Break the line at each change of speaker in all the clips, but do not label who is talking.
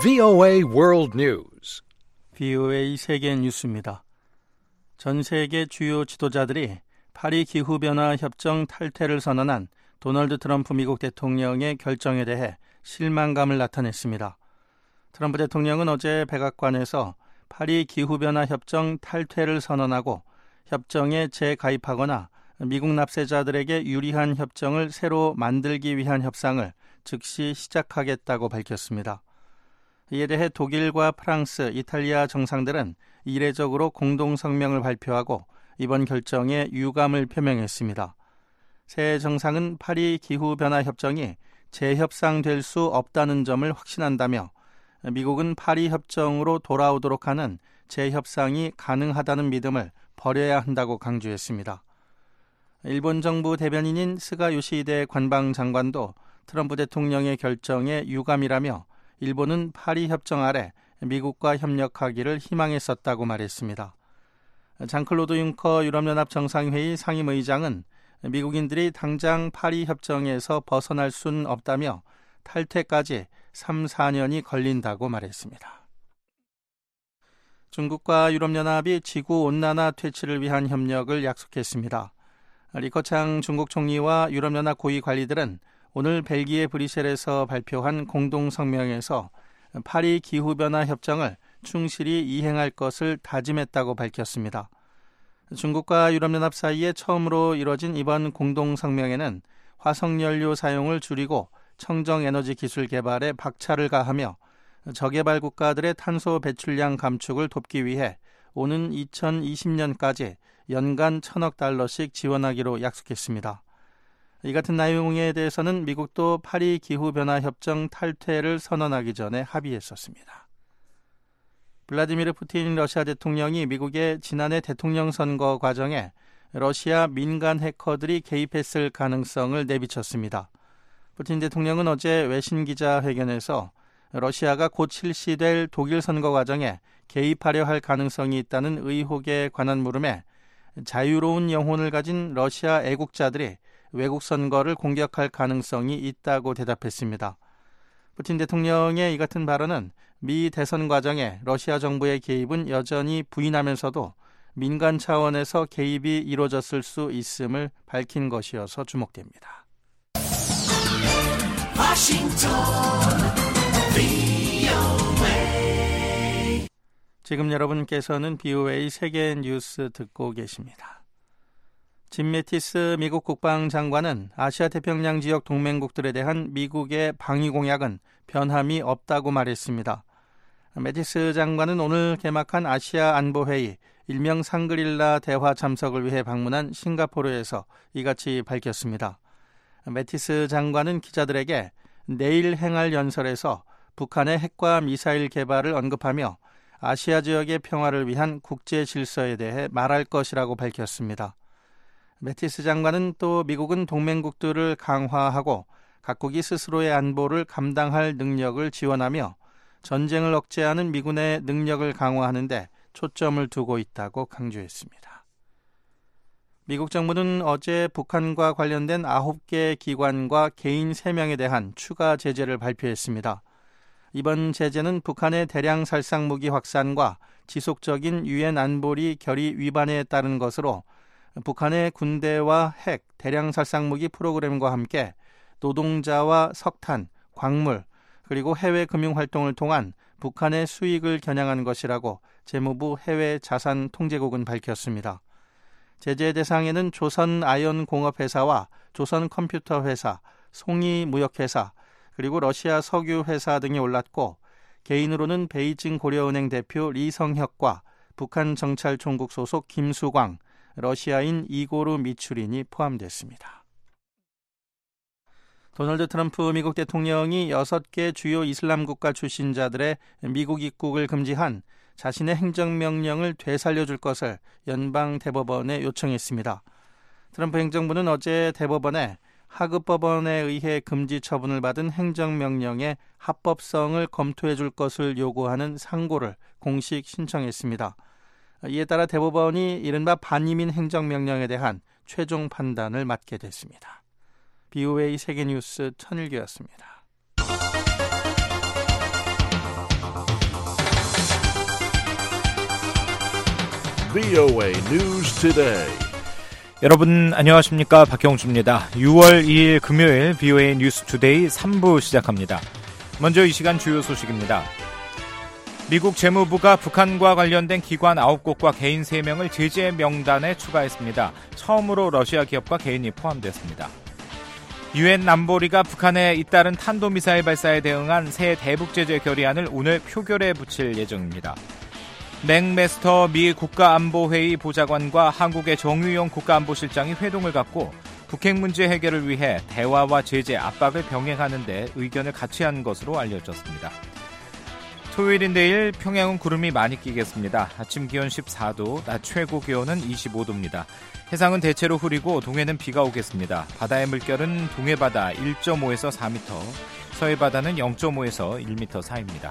VOA World News.
VOA 세계 뉴스입니다. 전 세계 주요 지도자들이 파리 기후변화 협정 탈퇴를 선언한 도널드 트럼프 미국 대통령의 결정에 대해 실망감을 나타냈습니다. 트럼프 대통령은 어제 백악관에서 파리 기후변화 협정 탈퇴를 선언하고 협정에 재가입하거나 미국 납세자들에게 유리한 협정을 새로 만들기 위한 협상을 즉시 시작하겠다고 밝혔습니다. 이에 대해 독일과 프랑스, 이탈리아 정상들은 이례적으로 공동성명을 발표하고 이번 결정에 유감을 표명했습니다. 새 정상은 파리 기후변화 협정이 재협상될 수 없다는 점을 확신한다며 미국은 파리 협정으로 돌아오도록 하는 재협상이 가능하다는 믿음을 버려야 한다고 강조했습니다. 일본 정부 대변인인 스가 요시히데 관방장관도 트럼프 대통령의 결정에 유감이라며 일본은 파리 협정 아래 미국과 협력하기를 희망했었다고 말했습니다. 장클로드 융커 유럽연합 정상회의 상임의장은 미국인들이 당장 파리 협정에서 벗어날 수는 없다며 탈퇴까지 3, 4년이 걸린다고 말했습니다. 중국과 유럽연합이 지구온난화 퇴치를 위한 협력을 약속했습니다. 리커창 중국 총리와 유럽연합 고위 관리들은 오늘 벨기에 브뤼셀에서 발표한 공동성명에서 파리 기후변화 협정을 충실히 이행할 것을 다짐했다고 밝혔습니다. 중국과 유럽연합 사이에 처음으로 이뤄진 이번 공동성명에는 화석연료 사용을 줄이고 청정에너지 기술 개발에 박차를 가하며 저개발 국가들의 탄소 배출량 감축을 돕기 위해 오는 2020년까지 연간 $1,000억 지원하기로 약속했습니다. 이 같은 내용에 대해서는 미국도 파리 기후변화 협정 탈퇴를 선언하기 전에 합의했었습니다. 블라디미르 푸틴 러시아 대통령이 미국의 지난해 대통령 선거 과정에 러시아 민간 해커들이 개입했을 가능성을 내비쳤습니다. 푸틴 대통령은 어제 외신 기자회견에서 러시아가 곧 실시될 독일 선거 과정에 개입하려 할 가능성이 있다는 의혹에 관한 물음에 자유로운 영혼을 가진 러시아 애국자들이 외국 선거를 공격할 가능성이 있다고 대답했습니다. 푸틴 대통령의 이 같은 발언은 미 대선 과정에 러시아 정부의 개입은 여전히 부인하면서도 민간 차원에서 개입이 이루어졌을 수 있음을 밝힌 것이어서 주목됩니다. 지금 여러분께서는 BOA 세계 뉴스 듣고 계십니다. 짐 매티스 미국 국방장관은 아시아 태평양 지역 동맹국들에 대한 미국의 방위 공약은 변함이 없다고 말했습니다. 매티스 장관은 오늘 개막한 아시아 안보회의 일명 상그릴라 대화 참석을 위해 방문한 싱가포르에서 이같이 밝혔습니다. 매티스 장관은 기자들에게 내일 행할 연설에서 북한의 핵과 미사일 개발을 언급하며 아시아 지역의 평화를 위한 국제 질서에 대해 말할 것이라고 밝혔습니다. 매티스 장관은 또 미국은 동맹국들을 강화하고 각국이 스스로의 안보를 감당할 능력을 지원하며 전쟁을 억제하는 미군의 능력을 강화하는 데 초점을 두고 있다고 강조했습니다. 미국 정부는 어제 북한과 관련된 9개 기관과 개인 3명에 대한 추가 제재를 발표했습니다. 이번 제재는 북한의 대량 살상 무기 확산과 지속적인 유엔 안보리 결의 위반에 따른 것으로 북한의 군대와 핵, 대량 살상 무기 프로그램과 함께 노동자와 석탄, 광물, 그리고 해외 금융 활동을 통한 북한의 수익을 겨냥한 것이라고 재무부 해외자산통제국은 밝혔습니다. 제재 대상에는 조선아연공업회사와 조선컴퓨터회사, 송이무역회사, 그리고 러시아 석유회사 등이 올랐고 개인으로는 베이징 고려은행 대표 리성혁과 북한 정찰총국 소속 김수광, 러시아인 이고르 미추린이 포함됐습니다. 도널드 트럼프 미국 대통령이 6개 주요 이슬람 국가 출신자들의 미국 입국을 금지한 자신의 행정명령을 되살려줄 것을 연방 대법원에 요청했습니다. 트럼프 행정부는 어제 대법원에 하급법원에 의해 금지 처분을 받은 행정명령의 합법성을 검토해줄 것을 요구하는 상고를 공식 신청했습니다. 이에 따라 대법원이 이른바 반이민 행정명령에 대한 최종 판단을 맡게 됐습니다. BOA 세계뉴스 천일규였습니다.
VOA News Today.
여러분 안녕하십니까? 박형주입니다. 6월 2일 금요일 VOA 뉴스 투데이 3부 시작합니다. 먼저 이 시간 주요 소식입니다. 미국 재무부가 북한과 관련된 기관 9곳과 개인 3명을 제재 명단에 추가했습니다. 처음으로 러시아 기업과 개인이 포함됐습니다. 유엔 안보리가 북한의 잇따른 탄도미사일 발사에 대응한 새 대북제재 결의안을 오늘 표결에 붙일 예정입니다. 맥메스터 미 국가안보회의 보좌관과 한국의 정유용 국가안보실장이 회동을 갖고 북핵 문제 해결을 위해 대화와 제재, 압박을 병행하는 데 의견을 같이 한 것으로 알려졌습니다. 토요일인 내일 평양은 구름이 많이 끼겠습니다. 아침 기온 14도, 낮 최고 기온은 25도입니다. 해상은 대체로 흐리고 동해는 비가 오겠습니다. 바다의 물결은 동해바다 1.5에서 4m, 서해바다는 0.5에서 1m 사이입니다.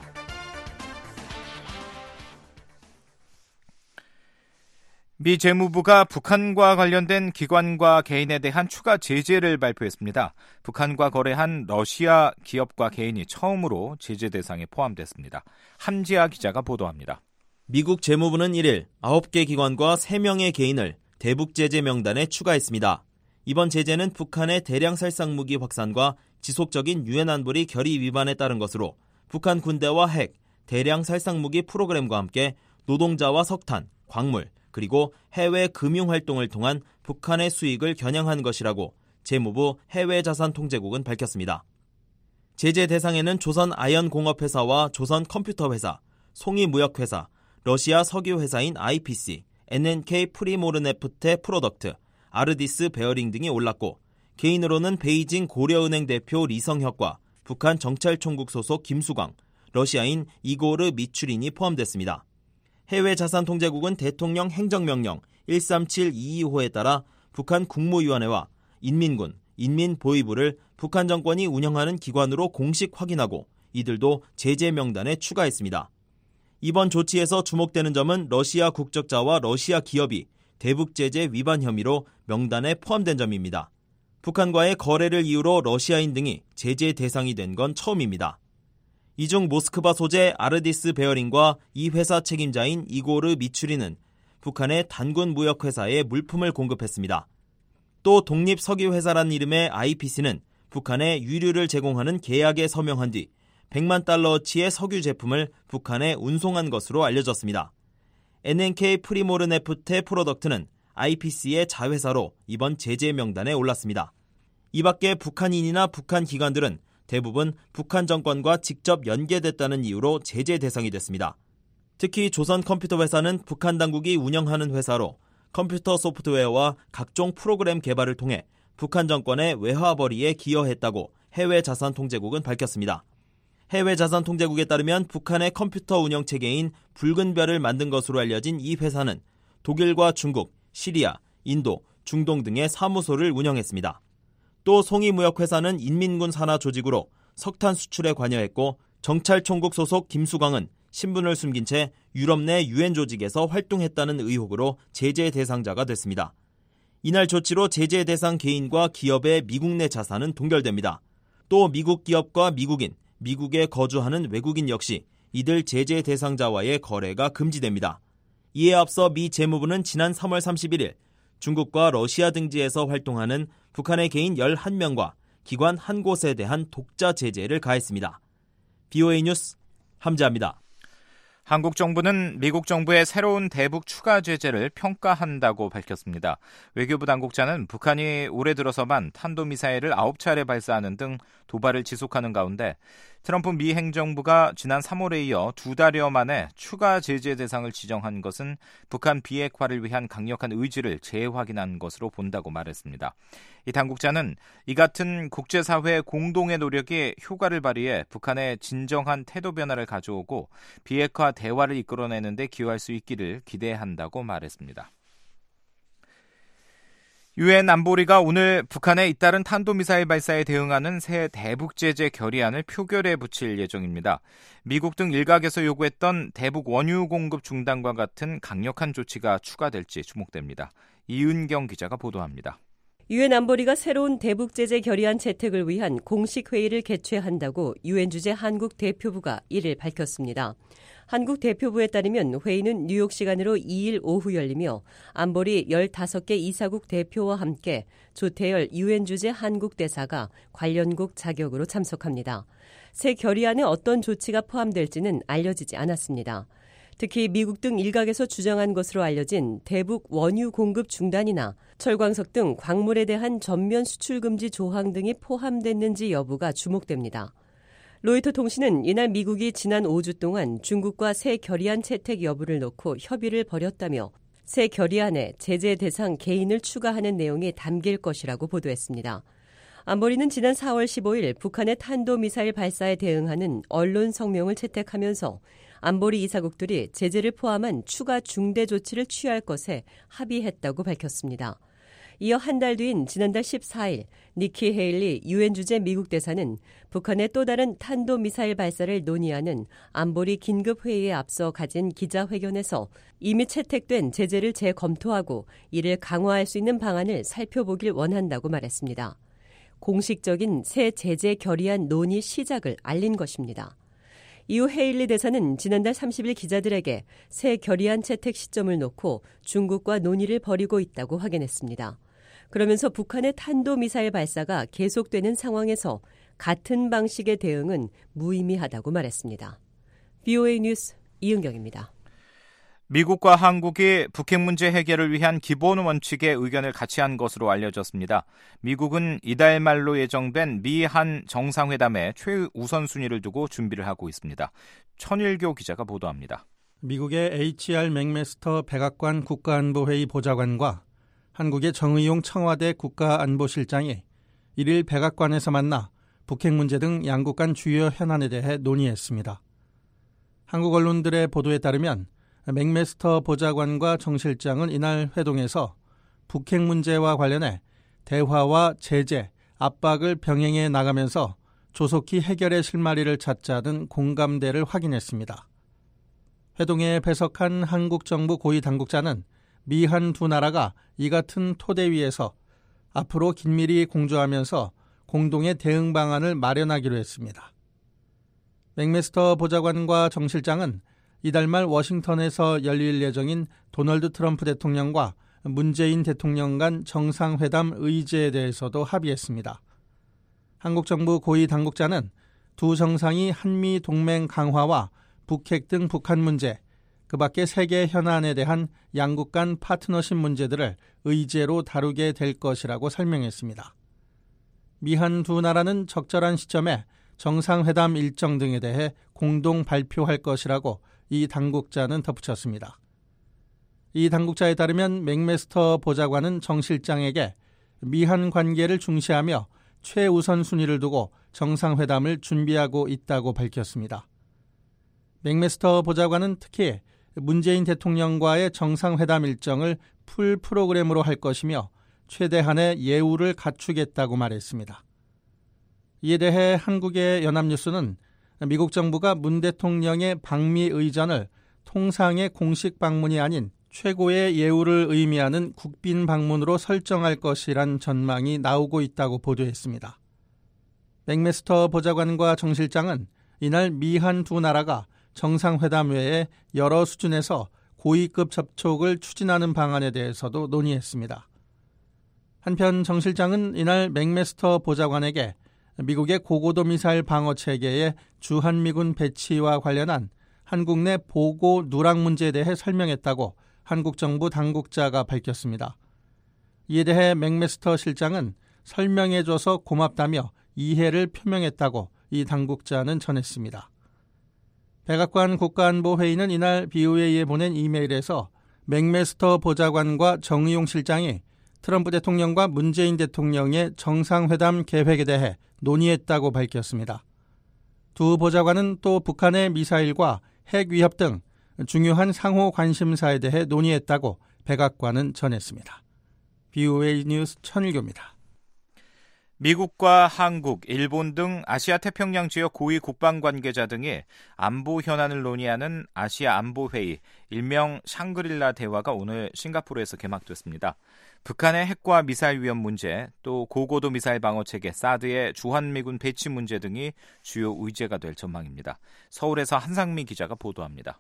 미 재무부가 북한과 관련된 기관과 개인에 대한 추가 제재를 발표했습니다. 북한과 거래한 러시아 기업과 개인이 처음으로 제재 대상에 포함됐습니다. 함지아 기자가 보도합니다.
미국 재무부는 1일 9개 기관과 3명의 개인을 대북 제재 명단에 추가했습니다. 이번 제재는 북한의 대량 살상 무기 확산과 지속적인 유엔 안보리 결의 위반에 따른 것으로 북한 군대와 핵, 대량 살상 무기 프로그램과 함께 노동자와 석탄, 광물, 그리고 해외 금융활동을 통한 북한의 수익을 겨냥한 것이라고 재무부 해외자산통제국은 밝혔습니다. 제재 대상에는 조선 아연공업회사와 조선 컴퓨터회사, 송이무역회사, 러시아 석유회사인 IPC, NNK 프리모르네프테 프로덕트, 아르디스 베어링 등이 올랐고 개인으로는 베이징 고려은행 대표 리성혁과 북한 정찰총국 소속 김수광, 러시아인 이고르 미추린이 포함됐습니다. 해외자산통제국은 대통령 행정명령 137225에 따라 북한 국무위원회와 인민군, 인민보위부를 북한 정권이 운영하는 기관으로 공식 확인하고 이들도 제재 명단에 추가했습니다. 이번 조치에서 주목되는 점은 러시아 국적자와 러시아 기업이 대북제재 위반 혐의로 명단에 포함된 점입니다. 북한과의 거래를 이유로 러시아인 등이 제재 대상이 된 건 처음입니다. 이 중 모스크바 소재 아르디스 베어링과 이 회사 책임자인 이고르 미추리는 북한의 단군 무역회사에 물품을 공급했습니다. 또 독립석유회사란 이름의 IPC는 북한에 유류를 제공하는 계약에 서명한 뒤 100만 달러어치의 석유 제품을 북한에 운송한 것으로 알려졌습니다. NNK 프리모르네프테 프로덕트는 IPC의 자회사로 이번 제재 명단에 올랐습니다. 이 밖에 북한인이나 북한 기관들은 대부분 북한 정권과 직접 연계됐다는 이유로 제재 대상이 됐습니다. 특히 조선 컴퓨터 회사는 북한 당국이 운영하는 회사로 컴퓨터 소프트웨어와 각종 프로그램 개발을 통해 북한 정권의 외화벌이에 기여했다고 해외자산통제국은 밝혔습니다. 해외자산통제국에 따르면 북한의 컴퓨터 운영체계인 붉은 별을 만든 것으로 알려진 이 회사는 독일과 중국, 시리아, 인도, 중동 등의 사무소를 운영했습니다. 또 송이무역회사는 인민군 산하 조직으로 석탄 수출에 관여했고 정찰총국 소속 김수광은 신분을 숨긴 채 유럽 내 유엔 조직에서 활동했다는 의혹으로 제재 대상자가 됐습니다. 이날 조치로 제재 대상 개인과 기업의 미국 내 자산은 동결됩니다. 또 미국 기업과 미국인, 미국에 거주하는 외국인 역시 이들 제재 대상자와의 거래가 금지됩니다. 이에 앞서 미 재무부는 지난 3월 31일 중국과 러시아 등지에서 활동하는 북한의 개인 11명과 기관 한 곳에 대한 독자 제재를 가했습니다. VOA 뉴스 함지아입니다.
한국 정부는 미국 정부의 새로운 대북 추가 제재를 평가한다고 밝혔습니다. 외교부 당국자는 북한이 올해 들어서만 탄도미사일을 9차례 발사하는 등 도발을 지속하는 가운데 트럼프 미 행정부가 지난 3월에 이어 2달여 만에 추가 제재 대상을 지정한 것은 북한 비핵화를 위한 강력한 의지를 재확인한 것으로 본다고 말했습니다. 이 당국자는 이 같은 국제사회 공동의 노력이 효과를 발휘해 북한의 진정한 태도 변화를 가져오고 비핵화 대화를 이끌어내는 데 기여할 수 있기를 기대한다고 말했습니다. 유엔 안보리가 오늘 북한의 잇따른 탄도미사일 발사에 대응하는 새 대북제재 결의안을 표결에 붙일 예정입니다. 미국 등 일각에서 요구했던 대북 원유 공급 중단과 같은 강력한 조치가 추가될지 주목됩니다. 이은경 기자가 보도합니다.
유엔 안보리가 새로운 대북 제재 결의안 채택을 위한 공식 회의를 개최한다고 유엔 주재 한국 대표부가 1일 밝혔습니다. 한국 대표부에 따르면 회의는 뉴욕 시간으로 2일 오후 열리며 안보리 15개 이사국 대표와 함께 조태열 유엔 주재 한국 대사가 관련국 자격으로 참석합니다. 새 결의안에 어떤 조치가 포함될지는 알려지지 않았습니다. 특히 미국 등 일각에서 주장한 것으로 알려진 대북 원유 공급 중단이나 철광석 등 광물에 대한 전면 수출 금지 조항 등이 포함됐는지 여부가 주목됩니다. 로이터 통신은 이날 미국이 지난 5주 동안 중국과 새 결의안 채택 여부를 놓고 협의를 벌였다며 새 결의안에 제재 대상 개인을 추가하는 내용이 담길 것이라고 보도했습니다. 안보리는 지난 4월 15일 북한의 탄도미사일 발사에 대응하는 언론 성명을 채택하면서 안보리 이사국들이 제재를 포함한 추가 중대 조치를 취할 것에 합의했다고 밝혔습니다. 이어 한 달 뒤인 지난달 14일 니키 헤일리 유엔 주재 미국 대사는 북한의 또 다른 탄도미사일 발사를 논의하는 안보리 긴급회의에 앞서 가진 기자회견에서 이미 채택된 제재를 재검토하고 이를 강화할 수 있는 방안을 살펴보길 원한다고 말했습니다. 공식적인 새 제재 결의안 논의 시작을 알린 것입니다. 이후 헤일리 대사는 지난달 30일 기자들에게 새 결의안 채택 시점을 놓고 중국과 논의를 벌이고 있다고 확인했습니다. 그러면서 북한의 탄도미사일 발사가 계속되는 상황에서 같은 방식의 대응은 무의미하다고 말했습니다. BOA 뉴스 이은경입니다.
미국과 한국이 북핵 문제 해결을 위한 기본 원칙에 의견을 같이 한 것으로 알려졌습니다. 미국은 이달 말로 예정된 미한 정상회담에 최우선순위를 두고 준비를 하고 있습니다. 천일교 기자가 보도합니다.
미국의 HR 맥메스터 백악관 국가안보회의 보좌관과 한국의 정의용 청와대 국가안보실장이 1일 백악관에서 만나 북핵 문제 등 양국 간 주요 현안에 대해 논의했습니다. 한국 언론들의 보도에 따르면 맥메스터 보좌관과 정 실장은 이날 회동에서 북핵 문제와 관련해 대화와 제재, 압박을 병행해 나가면서 조속히 해결의 실마리를 찾자는 공감대를 확인했습니다. 회동에 배석한 한국 정부 고위 당국자는 미한 두 나라가 이 같은 토대 위에서 앞으로 긴밀히 공조하면서 공동의 대응 방안을 마련하기로 했습니다. 맥메스터 보좌관과 정 실장은 이달 말 워싱턴에서 열릴 예정인 도널드 트럼프 대통령과 문재인 대통령 간 정상회담 의제에 대해서도 합의했습니다. 한국 정부 고위 당국자는 두 정상이 한미 동맹 강화와 북핵 등 북한 문제, 그 밖에 세계 현안에 대한 양국 간 파트너십 문제들을 의제로 다루게 될 것이라고 설명했습니다. 미한 두 나라는 적절한 시점에 정상회담 일정 등에 대해 공동 발표할 것이라고 이 당국자는 덧붙였습니다. 이 당국자에 따르면 맥메스터 보좌관은 정 실장에게 미한 관계를 중시하며 최우선 순위를 두고 정상회담을 준비하고 있다고 밝혔습니다. 맥메스터 보좌관은 특히 문재인 대통령과의 정상회담 일정을 풀 프로그램으로 할 것이며 최대한의 예우를 갖추겠다고 말했습니다. 이에 대해 한국의 연합뉴스는 미국 정부가 문 대통령의 방미 의전을 통상의 공식 방문이 아닌 최고의 예우를 의미하는 국빈 방문으로 설정할 것이란 전망이 나오고 있다고 보도했습니다. 맥메스터 보좌관과 정 실장은 이날 미한 두 나라가 정상회담 외에 여러 수준에서 고위급 접촉을 추진하는 방안에 대해서도 논의했습니다. 한편 정 실장은 이날 맥메스터 보좌관에게 미국의 고고도 미사일 방어 체계의 주한미군 배치와 관련한 한국 내 보고 누락 문제에 대해 설명했다고 한국 정부 당국자가 밝혔습니다. 이에 대해 맥메스터 실장은 설명해줘서 고맙다며 이해를 표명했다고 이 당국자는 전했습니다. 백악관 국가안보회의는 이날 BOA에 보낸 이메일에서 맥메스터 보좌관과 정의용 실장이 트럼프 대통령과 문재인 대통령의 정상회담 계획에 대해 논의했다고 밝혔습니다. 두 보좌관은 또 북한의 미사일과 핵 위협 등 중요한 상호 관심사에 대해 논의했다고 백악관은 전했습니다. BOA 뉴스 천일교입니다.
미국과 한국, 일본 등 아시아 태평양 지역 고위 국방 관계자 등이 안보 현안을 논의하는 아시아 안보회의, 일명 샹그릴라 대화가 오늘 싱가포르에서 개막됐습니다. 북한의 핵과 미사일 위험 문제, 또 고고도 미사일 방어 체계 사드의 주한미군 배치 문제 등이 주요 의제가 될 전망입니다. 서울에서 한상미 기자가 보도합니다.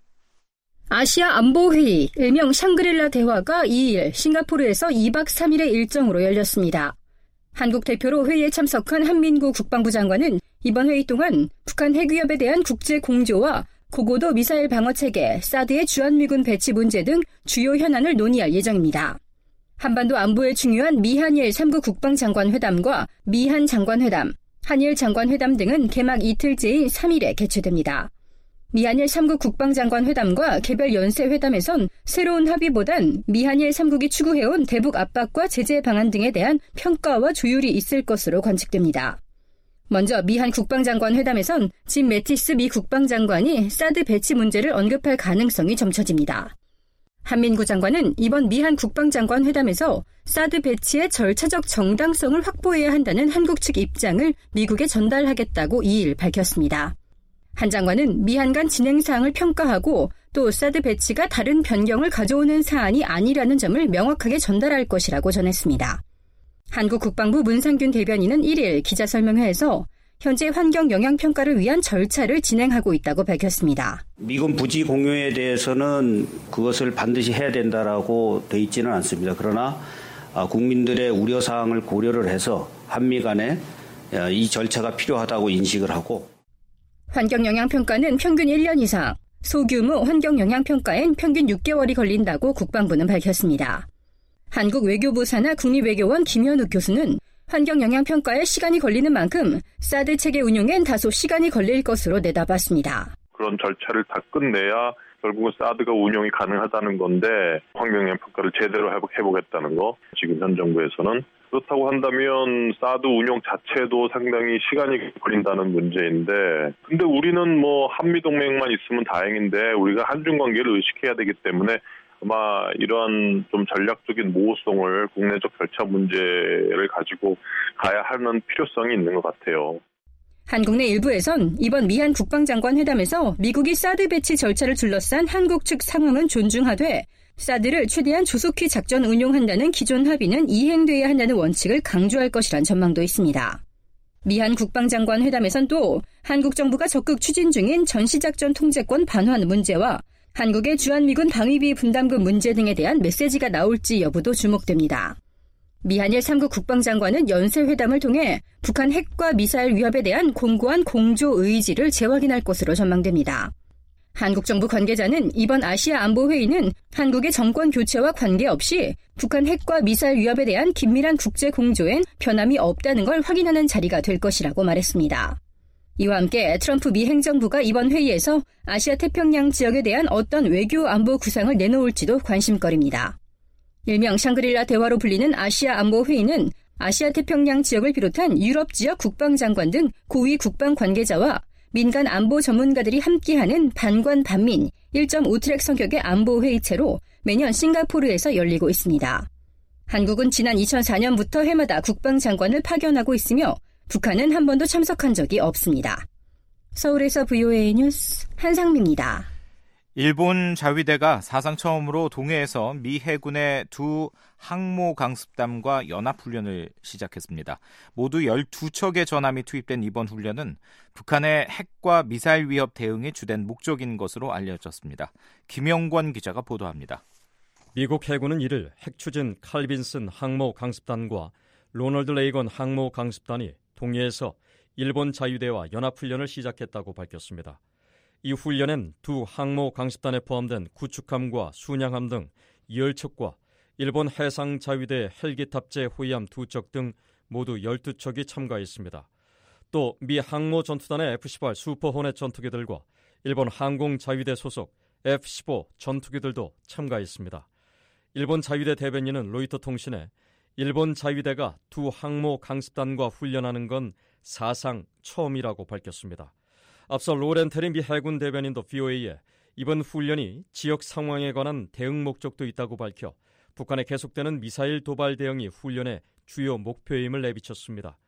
아시아 안보회의, 일명 샹그릴라 대화가 2일 싱가포르에서 2박 3일의 일정으로 열렸습니다. 한국 대표로 회의에 참석한 한민구 국방부 장관은 이번 회의 동안 북한 핵위협에 대한 국제 공조와 고고도 미사일 방어체계, 사드의 주한미군 배치 문제 등 주요 현안을 논의할 예정입니다. 한반도 안보에 중요한 미한일 3국 국방장관 회담과 미한 장관회담, 한일 장관회담 등은 개막 이틀째인 3일에 개최됩니다. 미한일 3국 국방장관 회담과 개별 연쇄 회담에선 새로운 합의보단 미한일 3국이 추구해온 대북 압박과 제재 방안 등에 대한 평가와 조율이 있을 것으로 관측됩니다. 먼저 미한 국방장관 회담에선 짐 매티스 미 국방장관이 사드 배치 문제를 언급할 가능성이 점쳐집니다. 한민구 장관은 이번 미한 국방장관 회담에서 사드 배치의 절차적 정당성을 확보해야 한다는 한국 측 입장을 미국에 전달하겠다고 2일 밝혔습니다. 한 장관은 미한 간 진행 사항을 평가하고 또 사드 배치가 다른 변경을 가져오는 사안이 아니라는 점을 명확하게 전달할 것이라고 전했습니다. 한국 국방부 문상균 대변인은 1일 기자설명회에서 현재 환경 영향 평가를 위한 절차를 진행하고 있다고 밝혔습니다.
미군 부지 공유에 대해서는 그것을 반드시 해야 된다라고 돼 있지는 않습니다. 그러나 국민들의 우려사항을 고려를 해서 한미 간에 이 절차가 필요하다고 인식을 하고
환경영향평가는 평균 1년 이상, 소규모 환경영향평가엔 평균 6개월이 걸린다고 국방부는 밝혔습니다. 한국 외교부 산하 국립외교원 김현욱 교수는 환경영향평가에 시간이 걸리는 만큼 사드 체계 운용엔 다소 시간이 걸릴 것으로 내다봤습니다.
그런 절차를 다 끝내야 결국은 사드가 운용이 가능하다는 건데 환경영향평가를 제대로 해보겠다는 거 지금 현 정부에서는 그렇다고 한다면 사드 운용 자체도 상당히 시간이 걸린다는 문제인데 근데 우리는 한미동맹만 있으면 다행인데 우리가 한중 관계를 의식해야 되기 때문에 아마 이러한 좀 전략적인 모호성을 국내적 절차 문제를 가지고 가야 하는 필요성이 있는 것 같아요.
한국 내 일부에선 이번 미한 국방장관 회담에서 미국이 사드 배치 절차를 둘러싼 한국 측 상황은 존중하되 사드를 최대한 조속히 작전 운용한다는 기존 합의는 이행돼야 한다는 원칙을 강조할 것이란 전망도 있습니다. 미한 국방장관 회담에선 또 한국 정부가 적극 추진 중인 전시작전 통제권 반환 문제와 한국의 주한미군 방위비 분담금 문제 등에 대한 메시지가 나올지 여부도 주목됩니다. 미한일 3국 국방장관은 연쇄회담을 통해 북한 핵과 미사일 위협에 대한 공고한 공조 의지를 재확인할 것으로 전망됩니다. 한국 정부 관계자는 이번 아시아 안보회의는 한국의 정권 교체와 관계없이 북한 핵과 미사일 위협에 대한 긴밀한 국제 공조엔 변함이 없다는 걸 확인하는 자리가 될 것이라고 말했습니다. 이와 함께 트럼프 미 행정부가 이번 회의에서 아시아 태평양 지역에 대한 어떤 외교 안보 구상을 내놓을지도 관심거리입니다. 일명 샹그릴라 대화로 불리는 아시아 안보회의는 아시아 태평양 지역을 비롯한 유럽 지역 국방장관 등 고위 국방 관계자와 민간 안보 전문가들이 함께하는 반관 반민 1.5트랙 성격의 안보회의체로 매년 싱가포르에서 열리고 있습니다. 한국은 지난 2004년부터 해마다 국방장관을 파견하고 있으며 북한은 한 번도 참석한 적이 없습니다. 서울에서 VOA 뉴스 한상미입니다.
일본 자위대가 사상 처음으로 동해에서 미 해군의 두 항모 강습단과 연합훈련을 시작했습니다. 모두 12척의 전함이 투입된 이번 훈련은 북한의 핵과 미사일 위협 대응이 주된 목적인 것으로 알려졌습니다. 김영권 기자가 보도합니다.
미국 해군은 이를 핵추진 칼빈슨 항모 강습단과 로널드 레이건 항모 강습단이 동해에서 일본 자위대와 연합훈련을 시작했다고 밝혔습니다. 이 훈련엔 두 항모 강습단에 포함된 구축함과 순양함 등 10척과 일본 해상자위대 헬기 탑재 호위함 2척 등 모두 12척이 참가했습니다. 또 미 항모 전투단의 F-18 슈퍼호넷 전투기들과 일본 항공자위대 소속 F-15 전투기들도 참가했습니다. 일본 자위대 대변인은 로이터 통신에 일본 자위대가 두 항모 강습단과 훈련하는 건 사상 처음이라고 밝혔습니다. 앞서 로렌테리 미 해군 대변인도 VOA에 이번 훈련이 지역 상황에 관한 대응 목적도 있다고 밝혀 북한의 계속되는 미사일 도발 대응이 훈련의 주요 목표임을 내비쳤습니다.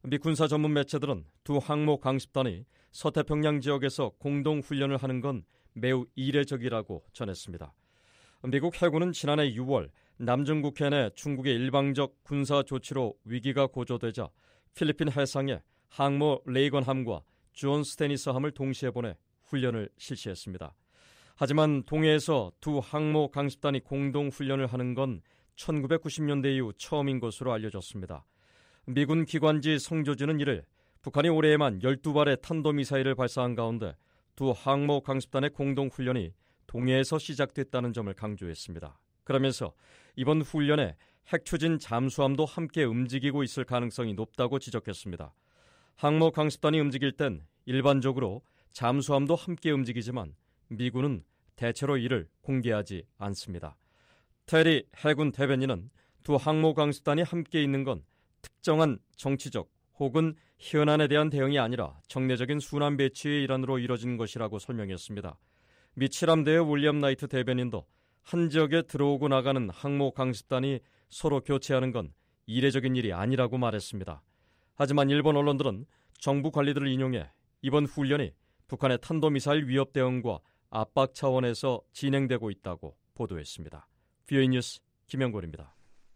미 군사 전문 매체들은 두 항모 강습단이 서태평양 지역에서 공동 훈련을 하는 건 매우 이례적이라고 전했습니다. 미국 해군은 지난해 6월 남중국해 내 중국의 일방적 군사 조치로 위기가 고조되자 필리핀 해상에 항모 레이건함과 존 스테니스함을 동시에 보내 훈련을 실시했습니다. 하지만 동해에서 두 항모 강습단이 공동 훈련을 하는 건 1990년대 이후 처음인 것으로 알려졌습니다. 미군 기관지 성조지는 이를 북한이 올해에만 12발의 탄도미사일을 발사한 가운데 두 항모 강습단의 공동 훈련이 동해에서 시작됐다는 점을 강조했습니다. 그러면서 이번 훈련에 핵추진 잠수함도 함께 움직이고 있을 가능성이 높다고 지적했습니다. 항모 강습단이 움직일 땐 일반적으로 잠수함도 함께 움직이지만 미군은 대체로 이를 공개하지 않습니다. 테리 해군 대변인은 두 항모 강습단이 함께 있는 건 특정한 정치적 혹은 현안에 대한 대응이 아니라 정례적인 순환 배치의 일환으로 이뤄진 것이라고 설명했습니다. 미 칠함대의 윌리엄 나이트 대변인도 한 지역에 들어오고 나가는 항모 강습단이 서로 교체하는 건 이례적인 일이 아니라고 말했습니다. 하지만 일본 언론들은 정부 관리들을 인용해 이번 훈련이 북한의 탄도미사일 위협 대응과 압박 차원에서 진행되고 있다고 보도했습니다. VOA 뉴스 김영걸입니다.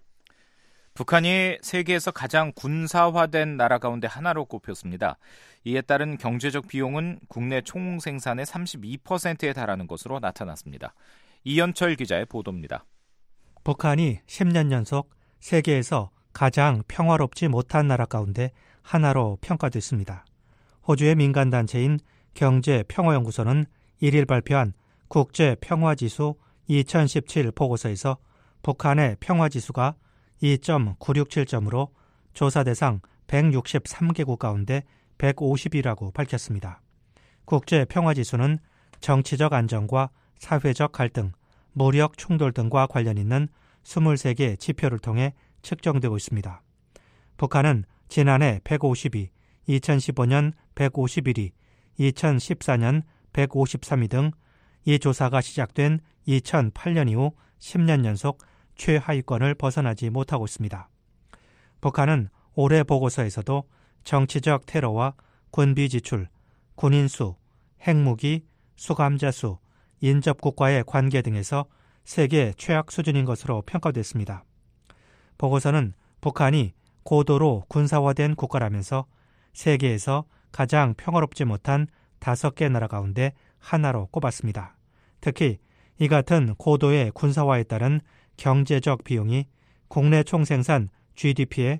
북한이 세계에서 가장 군사화된 나라 가운데 하나로 꼽혔습니다. 이에 따른 경제적 비용은 국내 총생산의 32%에 달하는 것으로 나타났습니다. 이현철 기자의 보도입니다.
북한이 10년 연속 세계에서 가장 평화롭지 못한 나라 가운데 하나로 평가됐습니다. 호주의 민간단체인 경제평화연구소는 1일 발표한 국제평화지수 2017 보고서에서 북한의 평화지수가 2.967점으로 조사 대상 163개국 가운데 150위라고 밝혔습니다. 국제평화지수는 정치적 안정과 사회적 갈등, 무력 충돌 등과 관련 있는 23개 지표를 통해 측정되고 있습니다. 북한은 지난해 150위, 2015년 151위, 2014년 153위 등 이 조사가 시작된 2008년 이후 10년 연속 최하위권을 벗어나지 못하고 있습니다. 북한은 올해 보고서에서도 정치적 테러와 군비 지출, 군인 수, 핵무기, 수감자 수, 인접국과의 관계 등에서 세계 최악 수준인 것으로 평가됐습니다. 보고서는 북한이 고도로 군사화된 국가라면서 세계에서 가장 평화롭지 못한 5개 나라 가운데 하나로 꼽았습니다. 특히 이 같은 고도의 군사화에 따른 경제적 비용이 국내 총생산 GDP의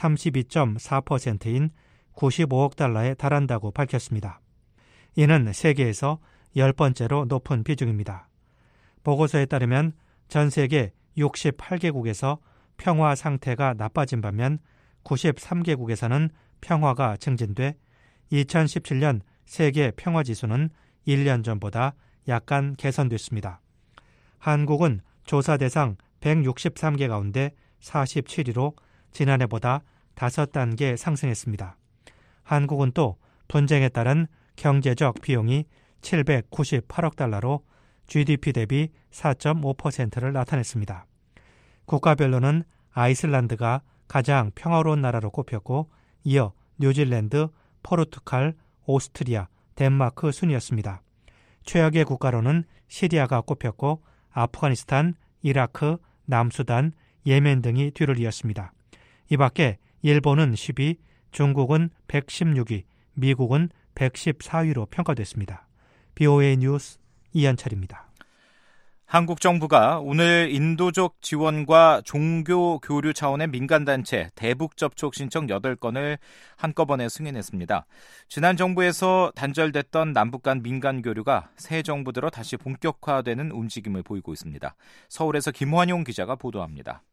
32.4%인 95억 달러에 달한다고 밝혔습니다. 이는 세계에서 10번째로 높은 비중입니다. 보고서에 따르면 전 세계 68개국에서 평화 상태가 나빠진 반면 93개국에서는 평화가 증진돼 2017년 세계 평화지수는 1년 전보다 약간 개선됐습니다. 한국은 조사 대상 163개 가운데 47위로 지난해보다 5단계 상승했습니다. 한국은 또 분쟁에 따른 경제적 비용이 798억 달러로 GDP 대비 4.5%를 나타냈습니다. 국가별로는 아이슬란드가 가장 평화로운 나라로 꼽혔고 이어 뉴질랜드, 포르투갈, 오스트리아, 덴마크 순이었습니다. 최악의 국가로는 시리아가 꼽혔고 아프가니스탄, 이라크, 남수단, 예멘 등이 뒤를 이었습니다. 이 밖에 일본은 10위, 중국은 116위, 미국은 114위로 평가됐습니다. BOA 뉴스 이현철입니다.
한국 정부가 오늘 인도적 지원과 종교 교류 차원의 민간단체 대북 접촉 신청 8건을 한꺼번에 승인했습니다. 지난 정부에서 단절됐던 남북 간 민간 교류가 새 정부 들어 다시 본격화되는 움직임을 보이고 있습니다. 서울에서 김환용 기자가 보도합니다.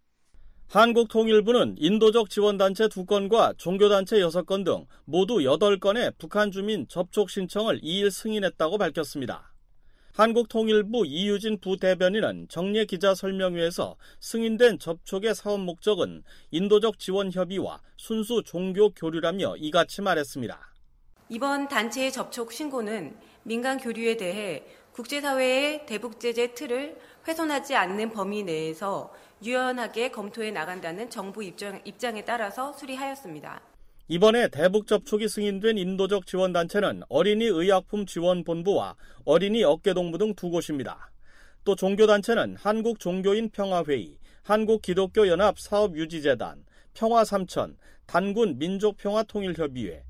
한국통일부는 인도적 지원단체 2건과 종교단체 6건 등 모두 8건의 북한 주민 접촉 신청을 2일 승인했다고 밝혔습니다. 한국통일부 이유진 부대변인은 정례 기자 설명회에서 승인된 접촉의 사업 목적은 인도적 지원 협의와 순수 종교 교류라며 이같이 말했습니다.
이번 단체의 접촉 신고는 민간 교류에 대해 국제사회의 대북 제재 틀을 훼손하지 않는 범위 내에서 유연하게 검토해 나간다는 정부 입장에 따라서 수리하였습니다.
이번에 대북 접촉이 승인된 인도적 지원단체는 어린이 의약품 지원본부와 어린이 어깨동무 등 두 곳입니다. 또 종교단체는 한국종교인평화회의, 한국기독교연합사업유지재단, 평화삼천, 단군 민족평화통일협의회,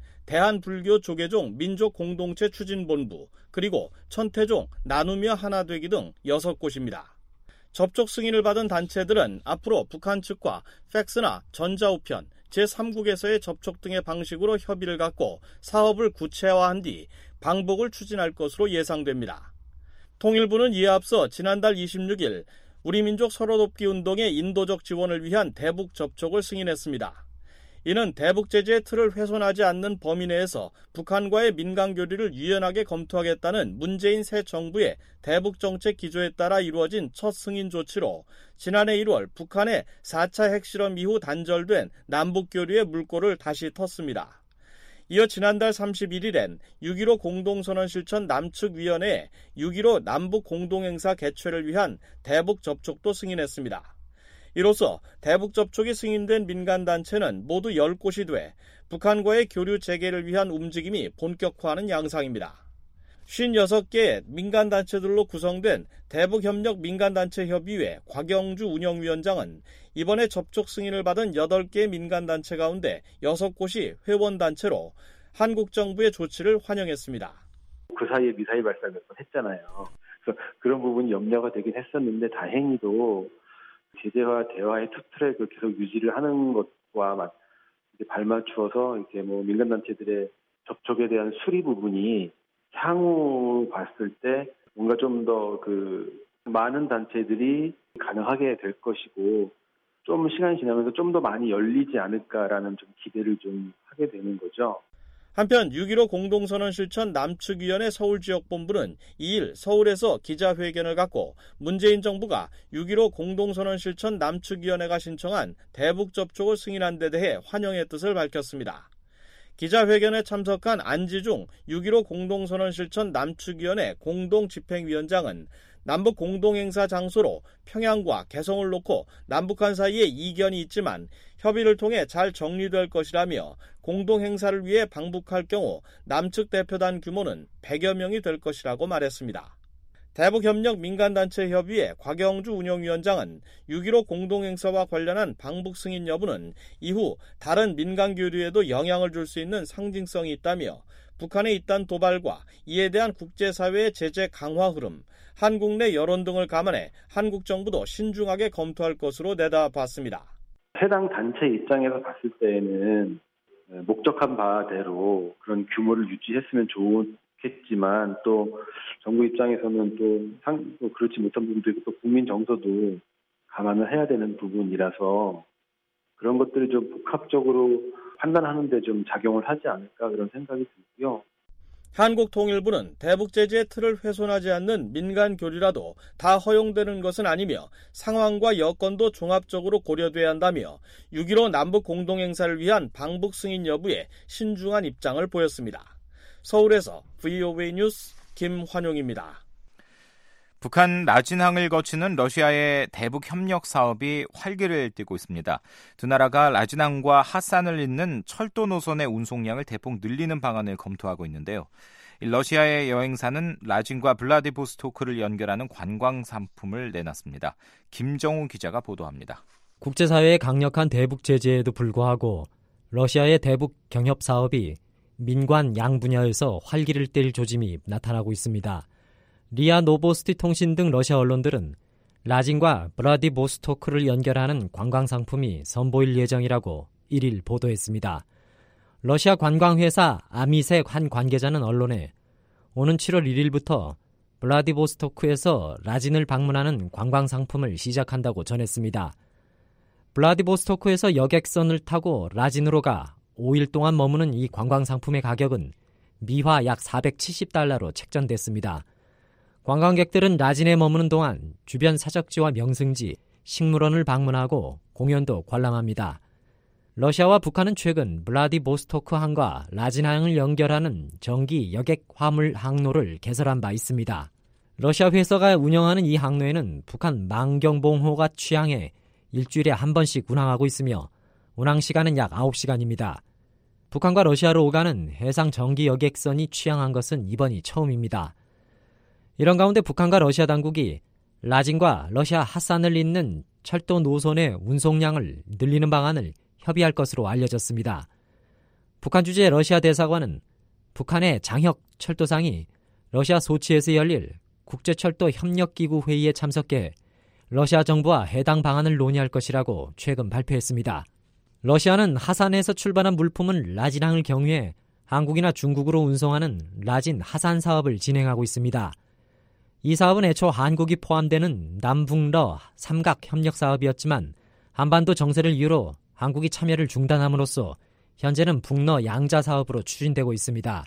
대한불교조계종 민족공동체 추진본부, 그리고 천태종 나누며 하나되기 등 6곳입니다. 접촉 승인을 받은 단체들은 앞으로 북한 측과 팩스나 전자우편, 제3국에서의 접촉 등의 방식으로 협의를 갖고 사업을 구체화한 뒤 방북을 추진할 것으로 예상됩니다. 통일부는 이에 앞서 지난달 26일 우리민족 서로돕기 운동의 인도적 지원을 위한 대북 접촉을 승인했습니다. 이는 대북 제재의 틀을 훼손하지 않는 범위 내에서 북한과의 민간 교류를 유연하게 검토하겠다는 문재인 새 정부의 대북 정책 기조에 따라 이루어진 첫 승인 조치로 지난해 1월 북한의 4차 핵실험 이후 단절된 남북 교류의 물꼬를 다시 텄습니다. 이어 지난달 31일엔 6.15 공동선언 실천 남측위원회에 6.15 남북 공동행사 개최를 위한 대북 접촉도 승인했습니다. 이로써 대북 접촉이 승인된 민간단체는 모두 10곳이 돼 북한과의 교류 재개를 위한 움직임이 본격화하는 양상입니다. 56개의 민간단체들로 구성된 대북협력 민간단체협의회 곽영주 운영위원장은 이번에 접촉 승인을 받은 8개의 민간단체 가운데 6곳이 회원단체로 한국 정부의 조치를 환영했습니다.
그 사이에 미사일 발사 몇 번 했잖아요. 그래서 그런 부분이 염려가 되긴 했었는데 다행히도 제재와 대화의 투 트랙을 계속 유지를 하는 것과 발맞추어서 이렇게 민간단체들의 접촉에 대한 수리 부분이 향후 봤을 때 뭔가 좀 더 많은 단체들이 가능하게 될 것이고 좀 시간이 지나면서 좀 더 많이 열리지 않을까라는 좀 기대를 좀 하게 되는 거죠.
한편 6.15 공동선언 실천 남측위원회 서울지역본부는 2일 서울에서 기자회견을 갖고 문재인 정부가 6.15 공동선언 실천 남측위원회가 신청한 대북 접촉을 승인한 데 대해 환영의 뜻을 밝혔습니다. 기자회견에 참석한 안지중 6.15 공동선언 실천 남측위원회 공동집행위원장은 남북 공동행사 장소로 평양과 개성을 놓고 남북한 사이에 이견이 있지만 협의를 통해 잘 정리될 것이라며 공동행사를 위해 방북할 경우 남측 대표단 규모는 100여 명이 될 것이라고 말했습니다. 대북협력 민간단체협의회 곽영주 운영위원장은 6.15 공동행사와 관련한 방북 승인 여부는 이후 다른 민간 교류에도 영향을 줄 수 있는 상징성이 있다며 북한의 잇단 도발과 이에 대한 국제사회의 제재 강화 흐름, 한국 내 여론 등을 감안해 한국 정부도 신중하게 검토할 것으로 내다봤습니다.
해당 단체 입장에서 봤을 때에는 목적한 바대로 그런 규모를 유지했으면 좋겠지만 또 정부 입장에서는 또 그렇지 못한 부분도 있고 또 국민 정서도 감안을 해야 되는 부분이라서 그런 것들이 좀 복합적으로 판단하는 데 좀 작용을 하지 않을까 그런 생각이 들고요.
한국통일부는 대북 제재의 틀을 훼손하지 않는 민간 교류라도 다 허용되는 것은 아니며 상황과 여건도 종합적으로 고려돼야 한다며 6.15 남북 공동행사를 위한 방북 승인 여부에 신중한 입장을 보였습니다. 서울에서 VOA 뉴스 김환용입니다.
북한 라진항을 거치는 러시아의 대북 협력 사업이 활기를 띠고 있습니다. 두 나라가 라진항과 핫산을 잇는 철도 노선의 운송량을 대폭 늘리는 방안을 검토하고 있는데요. 러시아의 여행사는 라진과 블라디보스토크를 연결하는 관광 상품을 내놨습니다. 김정우 기자가 보도합니다.
국제사회의 강력한 대북 제재에도 불구하고 러시아의 대북 경협 사업이 민관 양 분야에서 활기를 띨 조짐이 나타나고 있습니다. 리아 노보스티 통신 등 러시아 언론들은 라진과 블라디보스토크를 연결하는 관광 상품이 선보일 예정이라고 1일 보도했습니다. 러시아 관광회사 아미색 한 관계자는 언론에 오는 7월 1일부터 블라디보스토크에서 라진을 방문하는 관광 상품을 시작한다고 전했습니다. 블라디보스토크에서 여객선을 타고 라진으로 가 5일 동안 머무는 이 관광 상품의 가격은 미화 약 470달러로 책정됐습니다. 관광객들은 라진에 머무는 동안 주변 사적지와 명승지, 식물원을 방문하고 공연도 관람합니다. 러시아와 북한은 최근 블라디보스토크 항과 라진항을 연결하는 정기 여객 화물 항로를 개설한 바 있습니다. 러시아 회사가 운영하는 이 항로에는 북한 망경봉호가 취항해 일주일에 한 번씩 운항하고 있으며 운항 시간은 약 9시간입니다. 북한과 러시아로 오가는 해상 정기 여객선이 취항한 것은 이번이 처음입니다. 이런 가운데 북한과 러시아 당국이 라진과 러시아 하산을 잇는 철도 노선의 운송량을 늘리는 방안을 협의할 것으로 알려졌습니다. 북한 주재 러시아 대사관은 북한의 장혁 철도상이 러시아 소치에서 열릴 국제철도 협력기구 회의에 참석해 러시아 정부와 해당 방안을 논의할 것이라고 최근 발표했습니다. 러시아는 하산에서 출발한 물품은 라진항을 경유해 한국이나 중국으로 운송하는 라진 하산 사업을 진행하고 있습니다. 이 사업은 애초 한국이 포함되는 남북러 삼각 협력 사업이었지만 한반도 정세를 이유로 한국이 참여를 중단함으로써 현재는 북러 양자 사업으로 추진되고 있습니다.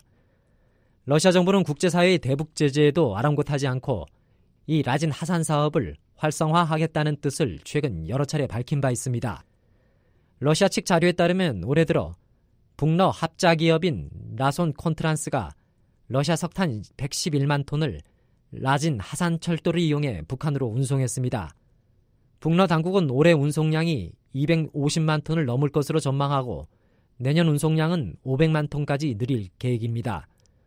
러시아 정부는 국제사회의 대북 제재에도 아랑곳하지 않고 이 라진 하산 사업을 활성화하겠다는 뜻을 최근 여러 차례 밝힌 바 있습니다. 러시아 측 자료에 따르면 올해 들어 북러 합자 기업인 라손 콘트란스가 러시아 석탄 111만 톤을 라진 하산 철도를 이용해 북한으로 운송했습니다. 북러 당국은 올해 운송량이 250만 톤을 넘을 것으로 전망하고 내년 운송량은 500만 톤까지 늘릴 계획입니다.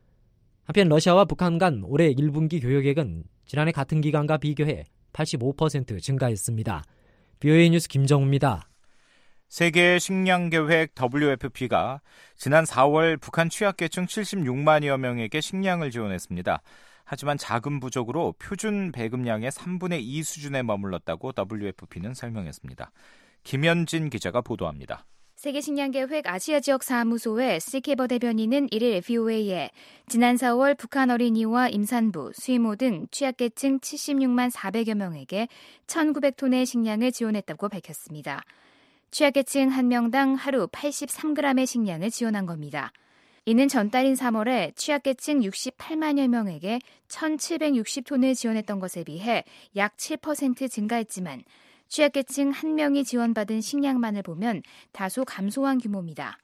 한편 러시아와 북한 간 올해 1분기 교역액은 지난해 같은 기간과 비교해 85% 증가했습니다. BOA 뉴스 김정우입니다.
세계 식량계획 WFP가 지난 4월 북한 취약계층 76만여 명에게 식량을 지원했습니다. 하지만 자금 부족으로 표준 배급량의 3분의 2 수준에 머물렀다고 WFP는 설명했습니다. 김현진 기자가 보도합니다.
세계식량계획 아시아지역 사무소의 시케버 대변인은 1일 BOA에 지난 4월 북한 어린이와 임산부, 수의모 등 취약계층 76만 400여 명에게 1,900톤의 식량을 지원했다고 밝혔습니다. 취약계층 1명당 하루 83g의 식량을 지원한 겁니다. 이는 전달인 3월에 취약계층 68만여 명에게 1,760톤을 지원했던 것에 비해 약 7% 증가했지만 취약계층 1명이 지원받은 식량만을 보면 다소 감소한 규모입니다.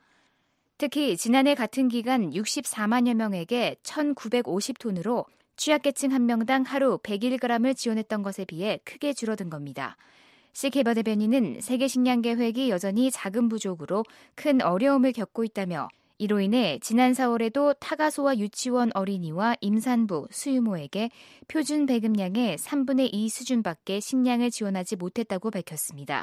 특히 지난해 같은 기간 64만여 명에게 1,950톤으로 취약계층 1명당 하루 101g을 지원했던 것에 비해 크게 줄어든 겁니다. 시케버 대변인은 세계식량계획이 여전히 자금 부족으로 큰 어려움을 겪고 있다며 이로 인해 지난 4월에도 타가소와 유치원 어린이와 임산부, 수유모에게 표준 배급량의 3분의 2 수준밖에 식량을 지원하지 못했다고 밝혔습니다.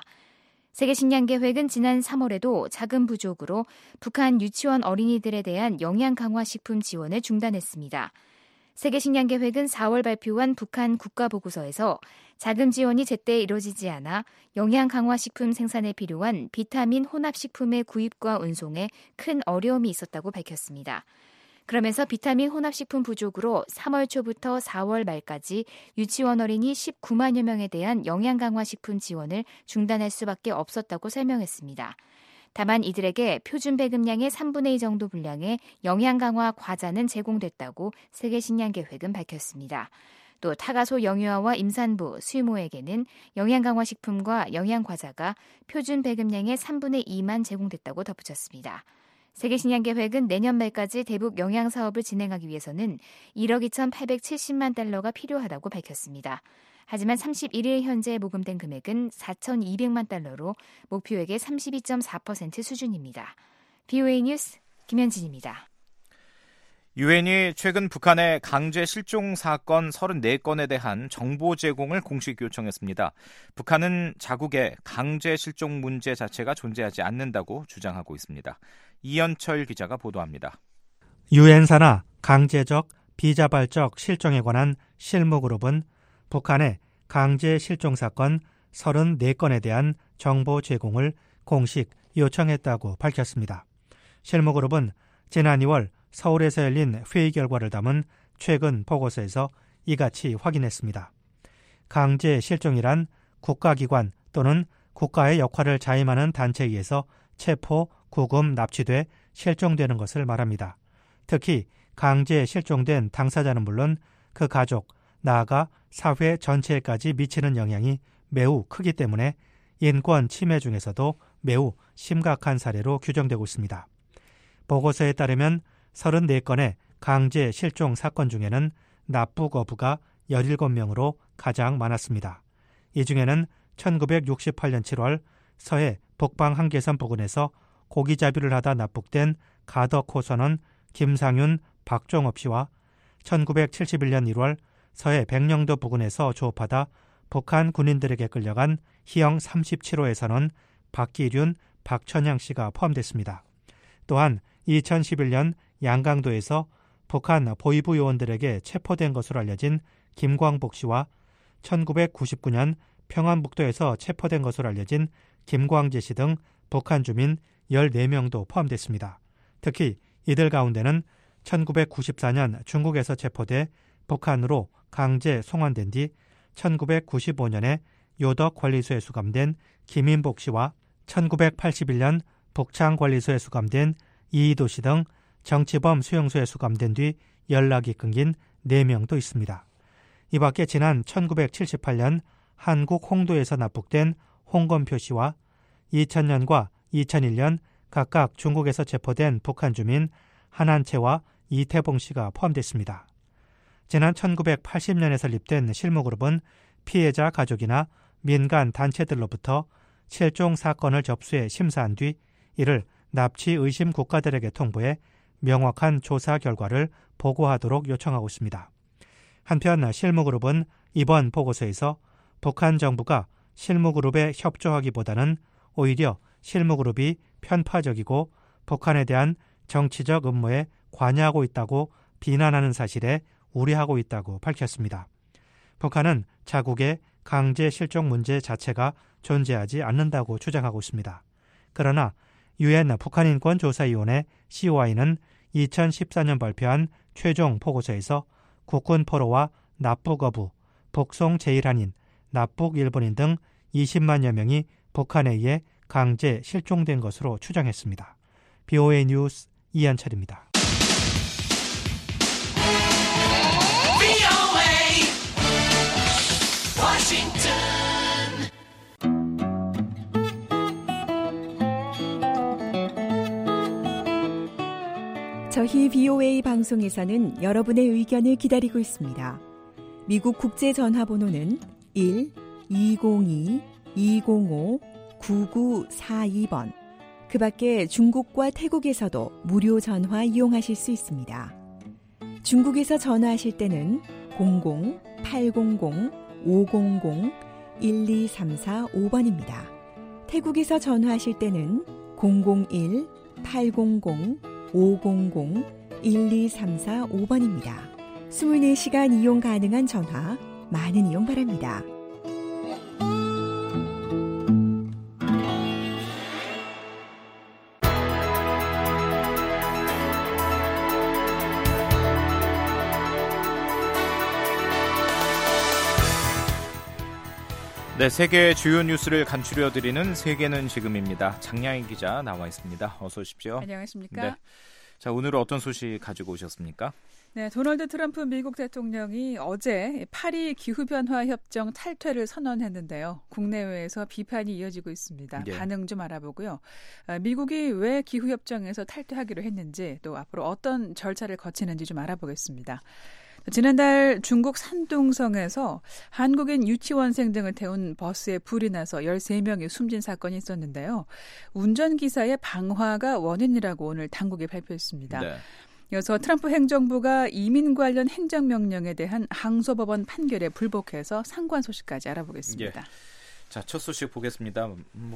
세계식량계획은 지난 3월에도 자금 부족으로 북한 유치원 어린이들에 대한 영양 강화 식품 지원을 중단했습니다. 세계식량계획은 4월 발표한 북한 국가보고서에서 자금 지원이 제때 이뤄지지 않아 영양 강화 식품 생산에 필요한 비타민 혼합식품의 구입과 운송에 큰 어려움이 있었다고 밝혔습니다. 그러면서 비타민 혼합식품 부족으로 3월 초부터 4월 말까지 유치원 어린이 19만여 명에 대한 영양 강화 식품 지원을 중단할 수밖에 없었다고 설명했습니다. 다만 이들에게 표준 배급량의 3분의 2 정도 분량의 영양 강화 과자는 제공됐다고 세계식량계획은 밝혔습니다. 또 타가소 영유아와 임산부, 수유모에게는 영양 강화 식품과 영양 과자가 표준 배급량의 3분의 2만 제공됐다고 덧붙였습니다. 세계식량계획은 내년 말까지 대북 영양 사업을 진행하기 위해서는 1억 2,870만 달러가 필요하다고 밝혔습니다. 하지만 31일 현재 모금된 금액은 4,200만 달러로 목표액의 32.4% 수준입니다. BOA 뉴스 김현진입니다.
유엔이 최근 북한의 강제 실종 사건 34건에 대한 정보 제공을 공식 요청했습니다. 북한은 자국의 강제 실종 문제 자체가 존재하지 않는다고 주장하고 있습니다. 이현철 기자가 보도합니다.
유엔 산하 강제적, 비자발적 실종에 관한 실무그룹은 북한의 강제 실종 사건 34건에 대한 정보 제공을 공식 요청했다고 밝혔습니다. 실무그룹은 지난 2월 서울에서 열린 회의 결과를 담은 최근 보고서에서 이같이 확인했습니다. 강제 실종이란 국가기관 또는 국가의 역할을 자임하는 단체에 의해서 체포, 구금, 납치돼 실종되는 것을 말합니다. 특히 강제 실종된 당사자는 물론 그 가족, 나아가 사회 전체에까지 미치는 영향이 매우 크기 때문에 인권 침해 중에서도 매우 심각한 사례로 규정되고 있습니다. 보고서에 따르면 34건의 강제 실종 사건 중에는 납부 거부가 17명으로 가장 많았습니다. 이 중에는 1968년 7월 서해 북방 한계선 부근에서 고기잡이를 하다 납북된 가덕 호선원 김상윤, 박종업 씨와 1971년 1월 서해 백령도 부근에서 조업하다 북한 군인들에게 끌려간 희영 37호의 선원 박기륜, 박천양 씨가 포함됐습니다. 또한 2011년 양강도에서 북한 보위부 요원들에게 체포된 것으로 알려진 김광복 씨와 1999년 평안북도에서 체포된 것으로 알려진 김광재 씨 등 북한 주민 14명도 포함됐습니다. 특히 이들 가운데는 1994년 중국에서 체포돼 북한으로 강제 송환된 뒤 1995년에 요덕 관리소에 수감된 김인복 씨와 1981년 북창 관리소에 수감된 이희도 씨 등 정치범 수용소에 수감된 뒤 연락이 끊긴 4명도 있습니다. 이 밖에 지난 1978년 한국 홍도에서 납북된 홍건표 씨와 2000년과 2001년 각각 중국에서 체포된 북한 주민 한한채와 이태봉 씨가 포함됐습니다. 지난 1980년에 설립된 실무그룹은 피해자 가족이나 민간 단체들로부터 실종 사건을 접수해 심사한 뒤 이를 납치 의심 국가들에게 통보해 명확한 조사 결과를 보고하도록 요청하고 있습니다. 한편 실무그룹은 이번 보고서에서 북한 정부가 실무그룹에 협조하기보다는 오히려 실무그룹이 편파적이고 북한에 대한 정치적 음모에 관여하고 있다고 비난하는 사실에 우려하고 있다고 밝혔습니다. 북한은 자국의 강제 실종 문제 자체가 존재하지 않는다고 주장하고 있습니다. 그러나 유엔 북한인권조사위원회 COI는 2014년 발표한 최종 보고서에서 국군 포로와 납북 어부, 북송 제1한인, 납북 일본인 등 20만여 명이 북한에 의해 강제 실종된 것으로 추정했습니다. BOA 뉴스 이한철입니다.
저희 BOA 방송에서는 여러분의 의견을 기다리고 있습니다. 미국 국제전화번호는 1-202-205-9942번. 그 밖에 중국과 태국에서도 무료 전화 이용하실 수 있습니다. 중국에서 전화하실 때는 00-800-500-1234-5번입니다. 태국에서 전화하실 때는 001-800-500-1234-5번입니다. 24시간 이용 가능한 전화, 많은 이용 바랍니다.
네, 세계 주요 뉴스를 간추려드리는 세계는 지금입니다. 장량희 기자 나와 있습니다. 어서 오십시오.
안녕하십니까?
네. 자, 오늘은 어떤 소식 가지고 오셨습니까?
네, 도널드 트럼프 미국 대통령이 어제 파리 기후변화 협정 탈퇴를 선언했는데요. 국내외에서 비판이 이어지고 있습니다.
예.
반응 좀 알아보고요. 미국이 왜 기후협정에서 탈퇴하기로 했는지 또 앞으로 어떤 절차를 거치는지 좀 알아보겠습니다. 지난달 중국 산둥성에서 한국인 유치원생 등을 태운 버스에 불이 나서 13명이 숨진 사건이 있었는데요. 운전기사의 방화가 원인이라고 오늘 당국이 발표했습니다. 네. 이어서 트럼프 행정부가 이민 관련 행정명령에 대한 항소법원 판결에 불복해서 상관 소식까지 알아보겠습니다.
예. 자, 첫 소식 보겠습니다.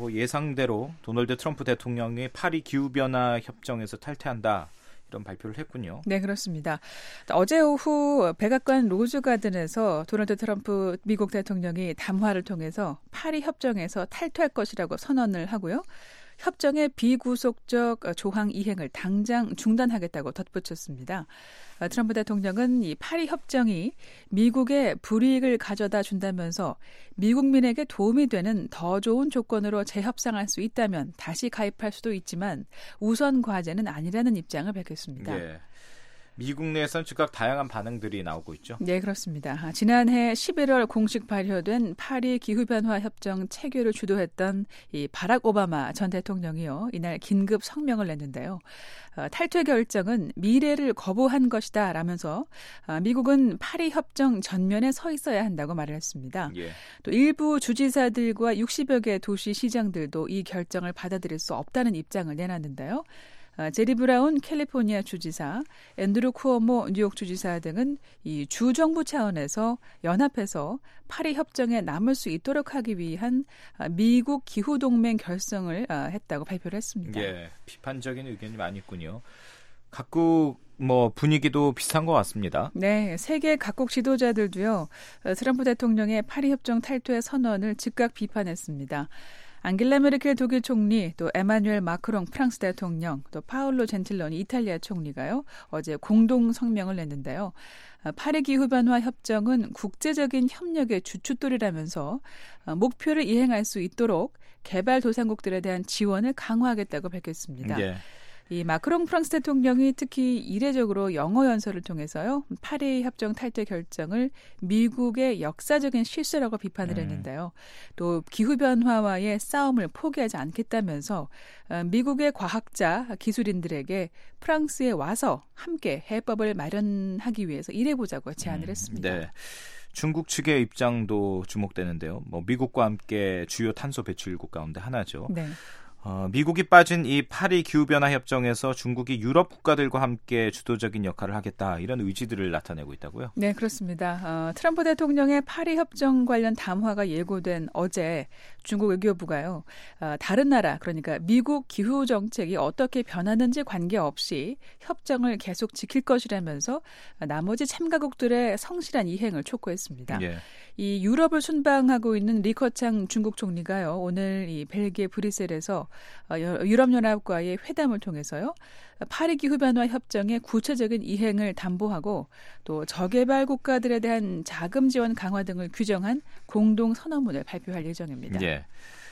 예상대로 도널드 트럼프 대통령이 파리 기후변화 협정에서 탈퇴한다. 이런 발표를 했군요.
네, 그렇습니다. 어제 오후 백악관 로즈가든에서 도널드 트럼프 미국 대통령이 담화를 통해서 파리 협정에서 탈퇴할 것이라고 선언을 하고요. 협정의 비구속적 조항 이행을 당장 중단하겠다고 덧붙였습니다. 트럼프 대통령은 이 파리 협정이 미국에 불이익을 가져다 준다면서 미국민에게 도움이 되는 더 좋은 조건으로 재협상할 수 있다면 다시 가입할 수도 있지만 우선 과제는 아니라는 입장을 밝혔습니다.
네. 미국 내에서는 즉각 다양한 반응들이 나오고 있죠.
네, 그렇습니다. 지난해 11월 공식 발효된 파리 기후변화 협정 체결을 주도했던 이 바락 오바마 전 대통령이요. 이날 긴급 성명을 냈는데요. 탈퇴 결정은 미래를 거부한 것이다 라면서 미국은 파리 협정 전면에 서 있어야 한다고 말을 했습니다.
예.
또 일부 주지사들과 60여 개 도시 시장들도 이 결정을 받아들일 수 없다는 입장을 내놨는데요. 제리 브라운 캘리포니아 주지사, 앤드루 쿠오모 뉴욕 주지사 등은 이 주정부 차원에서 연합해서 파리 협정에 남을 수 있도록 하기 위한 미국 기후동맹 결성을 했다고 발표를 했습니다.
예, 비판적인 의견이 많이 있군요. 각국 분위기도 비슷한 것 같습니다.
네, 세계 각국 지도자들도요. 트럼프 대통령의 파리 협정 탈퇴 선언을 즉각 비판했습니다. 앙겔라 메르켈 독일 총리, 또 에마뉴엘 마크롱 프랑스 대통령, 또 파울로 젠틸로니 이탈리아 총리가요. 어제 공동 성명을 냈는데요. 파리 기후변화 협정은 국제적인 협력의 주춧돌이라면서 목표를 이행할 수 있도록 개발도상국들에 대한 지원을 강화하겠다고 밝혔습니다.
예.
이 마크롱 프랑스 대통령이 특히 이례적으로 영어 연설을 통해서요. 파리 협정 탈퇴 결정을 미국의 역사적인 실수라고 비판을 했는데요. 또 기후변화와의 싸움을 포기하지 않겠다면서 미국의 과학자, 기술인들에게 프랑스에 와서 함께 해법을 마련하기 위해서 일해보자고 제안을 했습니다.
네. 중국 측의 입장도 주목되는데요. 미국과 함께 주요 탄소 배출국 가운데 하나죠.
네.
미국이 빠진 이 파리 기후변화 협정에서 중국이 유럽 국가들과 함께 주도적인 역할을 하겠다 이런 의지들을 나타내고 있다고요?
네, 그렇습니다. 트럼프 대통령의 파리 협정 관련 담화가 예고된 어제 중국 외교부가요. 다른 나라 그러니까 미국 기후 정책이 어떻게 변하는지 관계없이 협정을 계속 지킬 것이라면서 나머지 참가국들의 성실한 이행을 촉구했습니다.
예.
이 유럽을 순방하고 있는 리커창 중국 총리가요. 오늘 이 벨기에 브뤼셀에서 유럽연합과의 회담을 통해서요. 파리 기후변화 협정의 구체적인 이행을 담보하고 또 저개발 국가들에 대한 자금 지원 강화 등을 규정한 공동 선언문을 발표할 예정입니다.
예.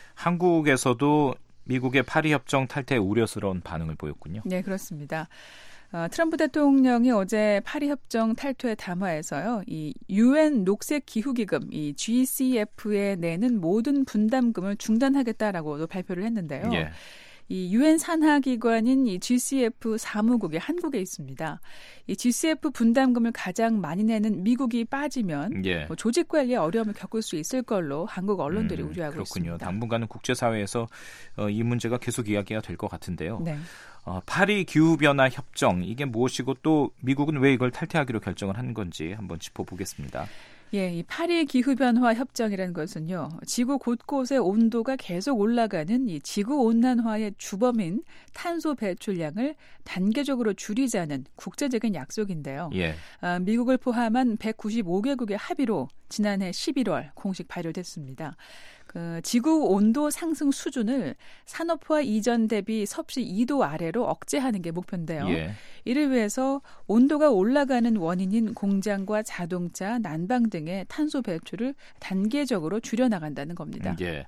한국에서도 미국의 파리 협정 탈퇴에 우려스러운 반응을 보였군요.
네, 그렇습니다. 트럼프 대통령이 어제 파리 협정 탈퇴 담화에서요, 이 UN 녹색 기후기금, 이 GCF에 내는 모든 분담금을 중단하겠다라고도 발표를 했는데요.
예.
이 UN 산하기관인 이 GCF 사무국이 한국에 있습니다. 이 GCF 분담금을 가장 많이 내는 미국이 빠지면
예.
조직 관리에 어려움을 겪을 수 있을 걸로 한국 언론들이 우려하고
그렇군요.
있습니다.
당분간은 국제사회에서 이 문제가 계속 이야기가 될 것 같은데요.
네.
파리 기후변화 협정 이게 무엇이고 또 미국은 왜 이걸 탈퇴하기로 결정을 한 건지 한번 짚어보겠습니다.
예, 이 파리 기후변화 협정이라는 것은요, 지구 곳곳의 온도가 계속 올라가는 이 지구 온난화의 주범인 탄소 배출량을 단계적으로 줄이자는 국제적인 약속인데요.
예.
미국을 포함한 195개국의 합의로 지난해 11월 공식 발효됐습니다. 지구 온도 상승 수준을 산업화 이전 대비 섭씨 2도 아래로 억제하는 게 목표인데요.
예.
이를 위해서 온도가 올라가는 원인인 공장과 자동차, 난방 등의 탄소 배출을 단계적으로 줄여나간다는 겁니다.
예.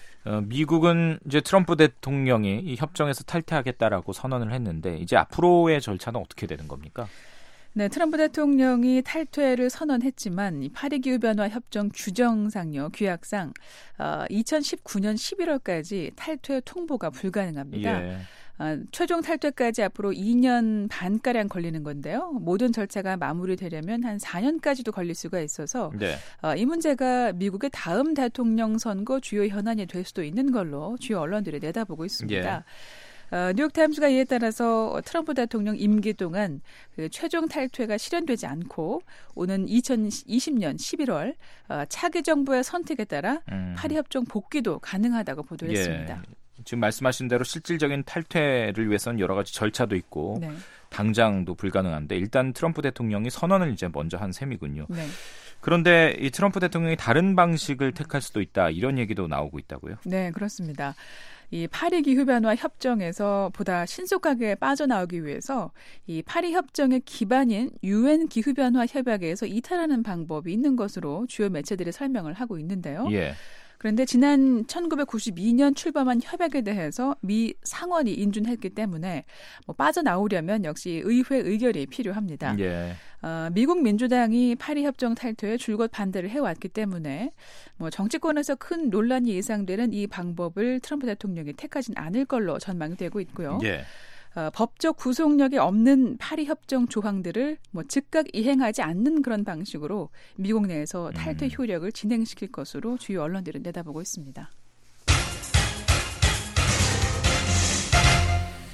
미국은 이제 트럼프 대통령이 이 협정에서 탈퇴하겠다라고 선언을 했는데 이제 앞으로의 절차는 어떻게 되는 겁니까?
네, 트럼프 대통령이 탈퇴를 선언했지만 이 파리 기후변화 협정 규정상요, 규약상 2019년 11월까지 탈퇴 통보가 불가능합니다.
예.
최종 탈퇴까지 앞으로 2년 반가량 걸리는 건데요. 모든 절차가 마무리되려면 한 4년까지도 걸릴 수가 있어서
네.
이 문제가 미국의 다음 대통령 선거 주요 현안이 될 수도 있는 걸로 주요 언론들이 내다보고 있습니다.
예.
뉴욕타임스가 이에 따라서 트럼프 대통령 임기 동안 그 최종 탈퇴가 실현되지 않고 오는 2020년 11월 차기 정부의 선택에 따라 파리 협정 복귀도 가능하다고 보도했습니다.
예. 지금 말씀하신 대로 실질적인 탈퇴를 위해서는 여러 가지 절차도 있고
네.
당장도 불가능한데 일단 트럼프 대통령이 선언을 이제 먼저 한 셈이군요.
네.
그런데 이 트럼프 대통령이 다른 방식을 택할 수도 있다 이런 얘기도 나오고 있다고요?
네, 그렇습니다. 이 파리 기후변화 협정에서 보다 신속하게 빠져나오기 위해서 이 파리 협정의 기반인 UN 기후변화 협약에서 이탈하는 방법이 있는 것으로 주요 매체들이 설명을 하고 있는데요.
예.
그런데 지난 1992년 출범한 협약에 대해서 미 상원이 인준했기 때문에 빠져나오려면 역시 의회 의결이 필요합니다.
예.
미국 민주당이 파리 협정 탈퇴에 줄곧 반대를 해왔기 때문에 정치권에서 큰 논란이 예상되는 이 방법을 트럼프 대통령이 택하진 않을 걸로 전망되고 있고요.
예.
법적 구속력이 없는 파리 협정 조항들을 즉각 이행하지 않는 그런 방식으로 미국 내에서 탈퇴 효력을 진행시킬 것으로 주요 언론들은 내다보고 있습니다.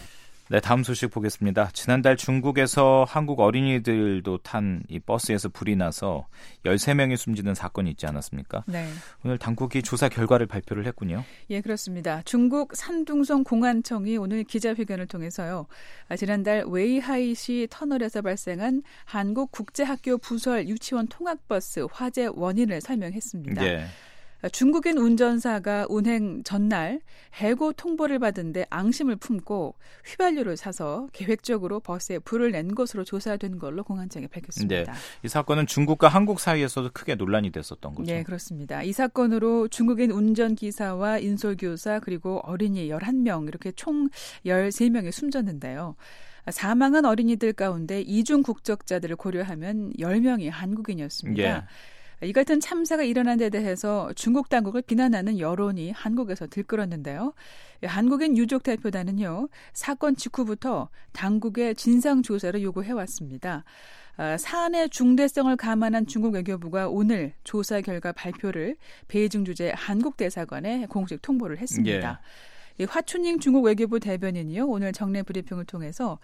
네, 다음 소식 보겠습니다. 지난달 중국에서 한국 어린이들도 탄 이 버스에서 불이 나서 13명이 숨지는 사건이 있지 않았습니까?
네.
오늘 당국이 조사 결과를 발표를 했군요.
예, 그렇습니다. 중국 산둥성 공안청이 오늘 기자회견을 통해서요. 지난달 웨이하이시 터널에서 발생한 한국 국제학교 부설 유치원 통학버스 화재 원인을 설명했습니다.
네.
중국인 운전사가 운행 전날 해고 통보를 받은 데 앙심을 품고 휘발유를 사서 계획적으로 버스에 불을 낸 것으로 조사된 걸로 공안청이 밝혔습니다.
네, 이 사건은 중국과 한국 사이에서도 크게 논란이 됐었던 거죠.
네, 그렇습니다. 이 사건으로 중국인 운전기사와 인솔교사 그리고 어린이 11명 이렇게 총 13명이 숨졌는데요. 사망한 어린이들 가운데 이중 국적자들을 고려하면 10명이 한국인이었습니다.
예.
이 같은 참사가 일어난 데 대해서 중국 당국을 비난하는 여론이 한국에서 들끓었는데요. 한국인 유족 대표단은요. 사건 직후부터 당국의 진상조사를 요구해왔습니다. 사안의 중대성을 감안한 중국 외교부가 오늘 조사 결과 발표를 베이징 주재 한국 대사관에 공식 통보를 했습니다.
예.
화춘잉 중국 외교부 대변인이요. 오늘 정례 브리핑을 통해서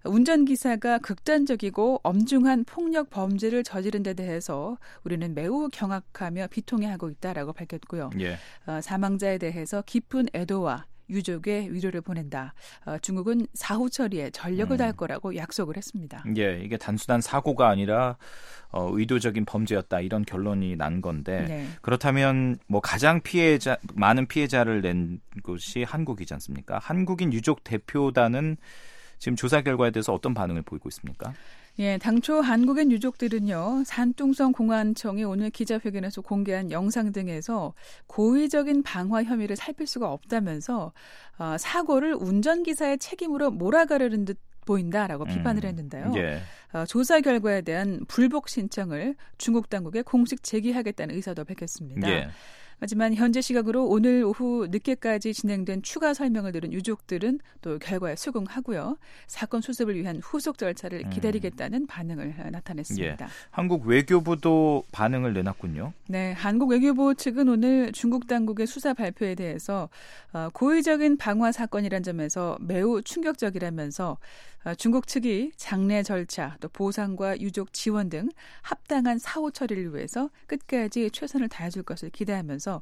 운전기사가 극단적이고 엄중한 폭력 범죄를 저지른 데 대해서 우리는 매우 경악하며 비통해하고 있다라고 밝혔고요.
예.
사망자에 대해서 깊은 애도와 유족의 위로를 보낸다. 중국은 사후 처리에 전력을 다할 거라고 약속을 했습니다.
예, 이게 단순한 사고가 아니라 의도적인 범죄였다 이런 결론이 난 건데
네.
그렇다면 뭐 가장 많은 피해자를 낸 곳이 한국이지 않습니까? 한국인 유족 대표단은 지금 조사 결과에 대해서 어떤 반응을 보이고 있습니까?
예, 당초 한국인 유족들은요, 산둥성 공안청이 오늘 기자회견에서 공개한 영상 등에서 고의적인 방화 혐의를 살필 수가 없다면서 사고를 운전기사의 책임으로 몰아가려는 듯 보인다라고 비판을 했는데요.
예.
조사 결과에 대한 불복 신청을 중국 당국에 공식 제기하겠다는 의사도 밝혔습니다.
예.
하지만 현재 시각으로 오늘 오후 늦게까지 진행된 추가 설명을 들은 유족들은 또 결과에 수긍하고요. 사건 수습을 위한 후속 절차를 기다리겠다는 반응을 나타냈습니다.
예. 한국 외교부도 반응을 내놨군요.
네, 한국 외교부 측은 오늘 중국 당국의 수사 발표에 대해서 고의적인 방화 사건이란 점에서 매우 충격적이라면서 중국 측이 장례 절차, 또 보상과 유족 지원 등 합당한 사후 처리를 위해서 끝까지 최선을 다해줄 것을 기대하면서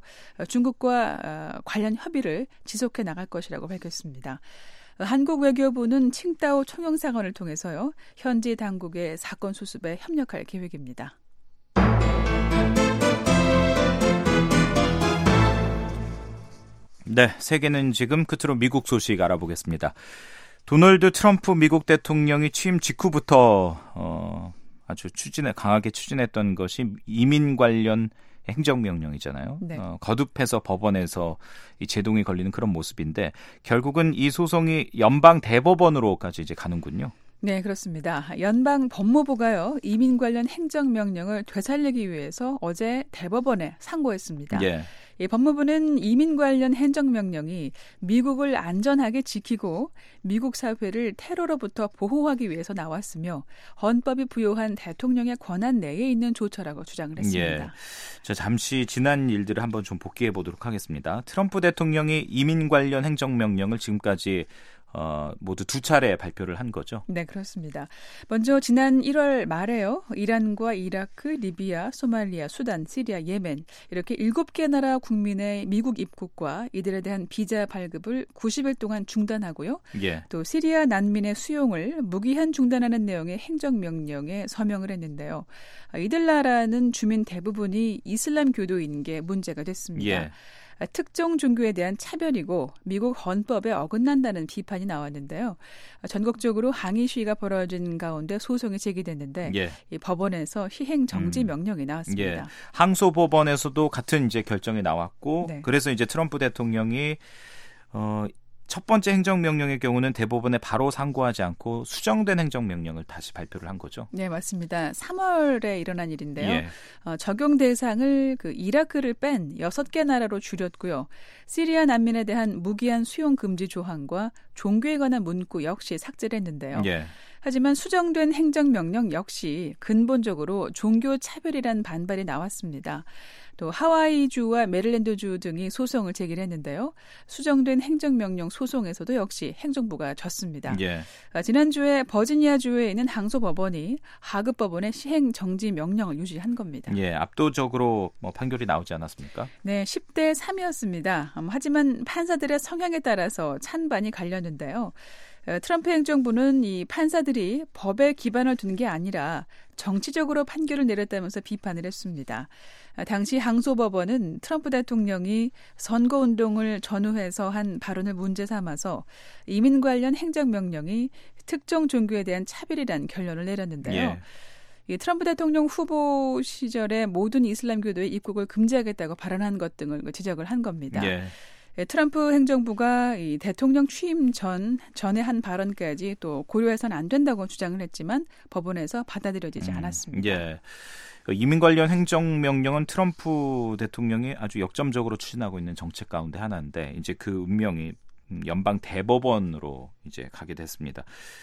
중국과 관련 협의를 지속해 나갈 것이라고 밝혔습니다. 한국 외교부는 칭다오 총영사관을 통해서요, 현지 당국의 사건 수습에 협력할 계획입니다.
네, 세계는 지금 끝으로 미국 소식 알아보겠습니다. 도널드 트럼프 미국 대통령이 취임 직후부터 아주 강하게 추진했던 것이 이민 관련 행정명령이잖아요.
네.
거듭해서 법원에서 이 제동이 걸리는 그런 모습인데 결국은 이 소송이 연방 대법원으로까지 이제 가는군요.
네, 그렇습니다. 연방 법무부가요, 이민 관련 행정명령을 되살리기 위해서 어제 대법원에 상고했습니다.
예.
이 법무부는 이민 관련 행정명령이 미국을 안전하게 지키고 미국 사회를 테러로부터 보호하기 위해서 나왔으며 헌법이 부여한 대통령의 권한 내에 있는 조처라고 주장을 했습니다.
예. 자, 잠시 지난 일들을 한번 좀 복기해 보도록 하겠습니다. 트럼프 대통령이 이민 관련 행정명령을 지금까지 모두 2차례 발표를 한 거죠.
네, 그렇습니다. 먼저 지난 1월 말에요. 이란과 이라크, 리비아, 소말리아, 수단, 시리아, 예멘 이렇게 7개 나라 국민의 미국 입국과 이들에 대한 비자 발급을 90일 동안 중단하고요.
예.
또 시리아 난민의 수용을 무기한 중단하는 내용의 행정명령에 서명을 했는데요. 이들 나라는 주민 대부분이 이슬람 교도인 게 문제가 됐습니다.
예.
특정 종교에 대한 차별이고 미국 헌법에 어긋난다는 비판이 나왔는데요. 전국적으로 항의 시위가 벌어진 가운데 소송이 제기됐는데
예.
이 법원에서 희행 정지 명령이 나왔습니다.
예. 항소법원에서도 같은 이제 결정이 나왔고
네.
그래서 이제 트럼프 대통령이 첫 번째 행정명령의 경우는 대법원에 바로 상고하지 않고 수정된 행정명령을 다시 발표를 한 거죠.
네, 맞습니다. 3월에 일어난 일인데요.
예.
적용 대상을 이라크를 뺀 6개 나라로 줄였고요. 시리아 난민에 대한 무기한 수용 금지 조항과 종교에 관한 문구 역시 삭제를 했는데요.
예.
하지만 수정된 행정명령 역시 근본적으로 종교 차별이란 반발이 나왔습니다. 또 하와이주와 메릴랜드주 등이 소송을 제기했는데요. 수정된 행정명령 소송에서도 역시 행정부가 졌습니다.
예.
지난주에 버지니아주에 있는 항소법원이 하급법원의 시행 정지 명령을 유지한 겁니다.
예, 압도적으로 판결이 나오지 않았습니까?
네, 10대 3이었습니다. 하지만 판사들의 성향에 따라서 찬반이 갈렸는데요. 트럼프 행정부는 이 판사들이 법에 기반을 둔 게 아니라 정치적으로 판결을 내렸다면서 비판을 했습니다. 당시 항소법원은 트럼프 대통령이 선거운동을 전후해서 한 발언을 문제 삼아서 이민 관련 행정명령이 특정 종교에 대한 차별이란 결론을 내렸는데요.
예.
이 트럼프 대통령 후보 시절에 모든 이슬람교도의 입국을 금지하겠다고 발언한 것 등을 지적을 한 겁니다.
예.
트럼프 행정부가 이 대통령 취임 전에 한 발언까지 또 고려해서는 안 된다고 주장을 했지만 법원에서 받아들여지지 않았습니다.
예. 이민 관련 행정명령은 트럼프 대통령이 아주 역점적으로 추진하고 있는 정책 가운데 하나인데 이제 그 운명이 연방 대법원으로 이제 가게 됐습니다.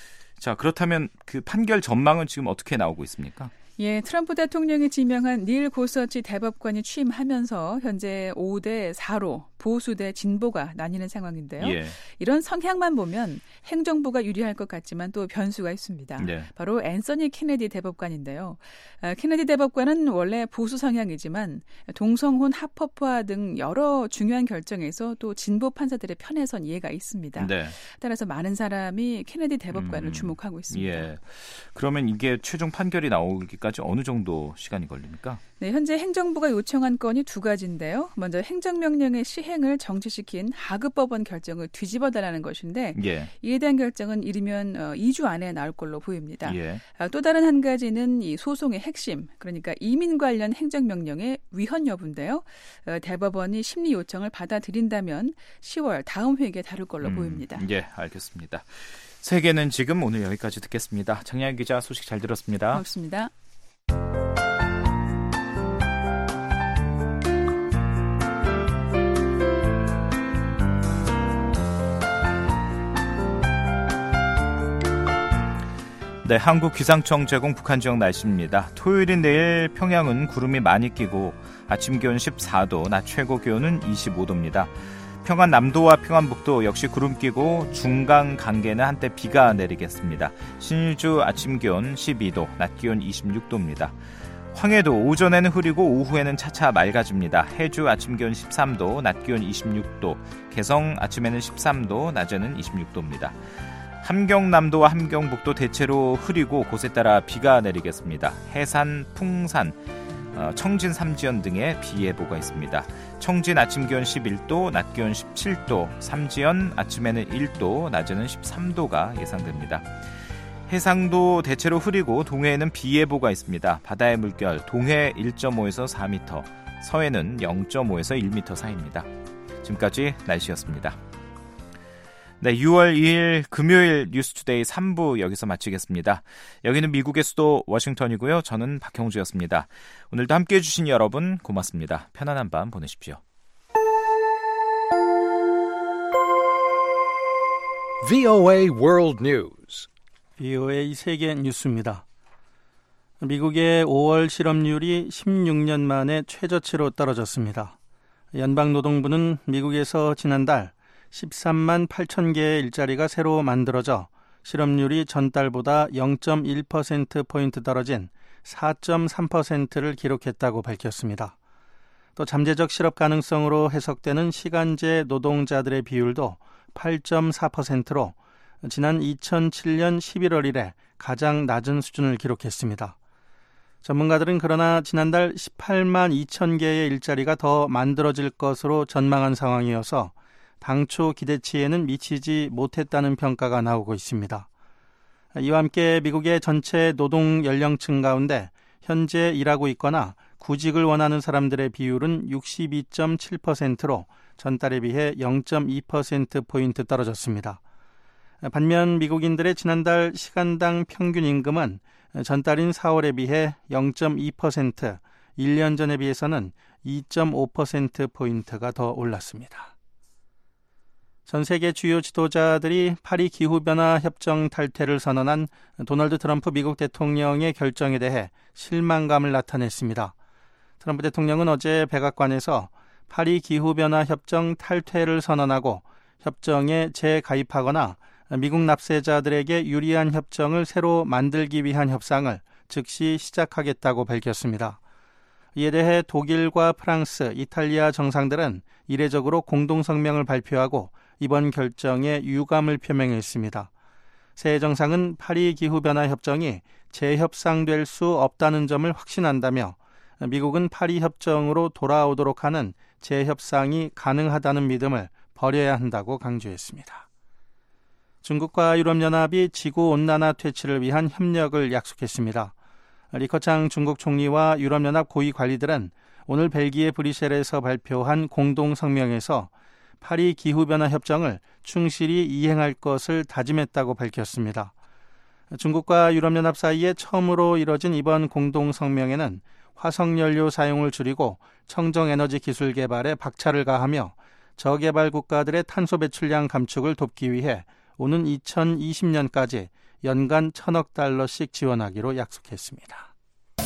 자, 그렇다면 그 판결 전망은 지금 어떻게 나오고 있습니까?
예, 트럼프 대통령이 지명한 닐 고서치 대법관이 취임하면서 현재 5대 4로 보수 대 진보가 나뉘는 상황인데요.
예.
이런 성향만 보면 행정부가 유리할 것 같지만 또 변수가 있습니다.
네.
바로 앤서니 케네디 대법관인데요. 케네디 대법관은 원래 보수 성향이지만 동성혼 합법화 등 여러 중요한 결정에서 또 진보 판사들의 편에 선 이해가 있습니다.
네.
따라서 많은 사람이 케네디 대법관을 주목하고 있습니다.
예. 그러면 이게 최종 판결이 나오기까지 어느 정도 시간이 걸립니까?
네, 현재 행정부가 요청한 건이 두 가지인데요. 먼저 행정명령의 시행을 정지시킨 하급법원 결정을 뒤집어달라는 것인데
예.
이에 대한 결정은 이르면 2주 안에 나올 걸로 보입니다.
예.
또 다른 한 가지는 이 소송의 핵심, 그러니까 이민 관련 행정명령의 위헌 여부인데요. 대법원이 심리 요청을 받아들인다면 10월 다음 회기에 다룰 걸로 보입니다.
예, 알겠습니다. 세계는 지금 오늘 여기까지 듣겠습니다. 장혜연 기자 소식 잘 들었습니다.
고맙습니다.
네, 한국기상청 제공 북한 지역 날씨입니다. 토요일인 내일 평양은 구름이 많이 끼고 아침 기온 14도, 낮 최고 기온은 25도입니다. 평안 남도와 평안북도 역시 구름 끼고 중강 강계는 한때 비가 내리겠습니다. 신의주 아침 기온 12도, 낮 기온 26도입니다. 황해도 오전에는 흐리고 오후에는 차차 맑아집니다. 해주 아침 기온 13도, 낮 기온 26도, 개성 아침에는 13도, 낮에는 26도입니다. 함경남도와 함경북도 대체로 흐리고 곳에 따라 비가 내리겠습니다. 해산, 풍산, 청진, 삼지연 등의 비 예보가 있습니다. 청진 아침 기온 11도, 낮 기온 17도, 삼지연 아침에는 1도, 낮에는 13도가 예상됩니다. 해상도 대체로 흐리고 동해에는 비 예보가 있습니다. 바다의 물결 동해 1.5에서 4m, 서해는 0.5에서 1m 사이입니다. 지금까지 날씨였습니다. 네, 6월 2일 금요일 뉴스투데이 3부 여기서 마치겠습니다. 여기는 미국의 수도 워싱턴이고요. 저는 박형주였습니다. 오늘도 함께해 주신 여러분 고맙습니다. 편안한 밤 보내십시오.
VOA World News.
VOA 세계 뉴스입니다. 미국의 5월 실업률이 16년 만에 최저치로 떨어졌습니다. 연방노동부는 미국에서 지난달 13만 8천 개의 일자리가 새로 만들어져 실업률이 전달보다 0.1%포인트 떨어진 4.3%를 기록했다고 밝혔습니다. 또 잠재적 실업 가능성으로 해석되는 시간제 노동자들의 비율도 8.4%로 지난 2007년 11월 이래 가장 낮은 수준을 기록했습니다. 전문가들은 그러나 지난달 18만 2천 개의 일자리가 더 만들어질 것으로 전망한 상황이어서 당초 기대치에는 미치지 못했다는 평가가 나오고 있습니다. 이와 함께 미국의 전체 노동 연령층 가운데 현재 일하고 있거나 구직을 원하는 사람들의 비율은 62.7%로 전달에 비해 0.2%포인트 떨어졌습니다. 반면 미국인들의 지난달 시간당 평균 임금은 전달인 4월에 비해 0.2%, 1년 전에 비해서는 2.5%포인트가 더 올랐습니다. 전 세계 주요 지도자들이 파리 기후변화 협정 탈퇴를 선언한 도널드 트럼프 미국 대통령의 결정에 대해 실망감을 나타냈습니다. 트럼프 대통령은 어제 백악관에서 파리 기후변화 협정 탈퇴를 선언하고 협정에 재가입하거나 미국 납세자들에게 유리한 협정을 새로 만들기 위한 협상을 즉시 시작하겠다고 밝혔습니다. 이에 대해 독일과 프랑스, 이탈리아 정상들은 이례적으로 공동성명을 발표하고 이번 결정에 유감을 표명했습니다. 세 정상은 파리 기후변화 협정이 재협상될 수 없다는 점을 확신한다며 미국은 파리 협정으로 돌아오도록 하는 재협상이 가능하다는 믿음을 버려야 한다고 강조했습니다. 중국과 유럽연합이 지구온난화 퇴치를 위한 협력을 약속했습니다. 리커창 중국 총리와 유럽연합 고위 관리들은 오늘 벨기에 브뤼셀에서 발표한 공동성명에서 파리 기후변화 협정을 충실히 이행할 것을 다짐했다고 밝혔습니다. 중국과 유럽연합 사이에 처음으로 이뤄진 이번 공동성명에는 화석연료 사용을 줄이고 청정에너지 기술 개발에 박차를 가하며 저개발 국가들의 탄소 배출량 감축을 돕기 위해 오는 2020년까지 연간 1,000억 달러씩 지원하기로 약속했습니다.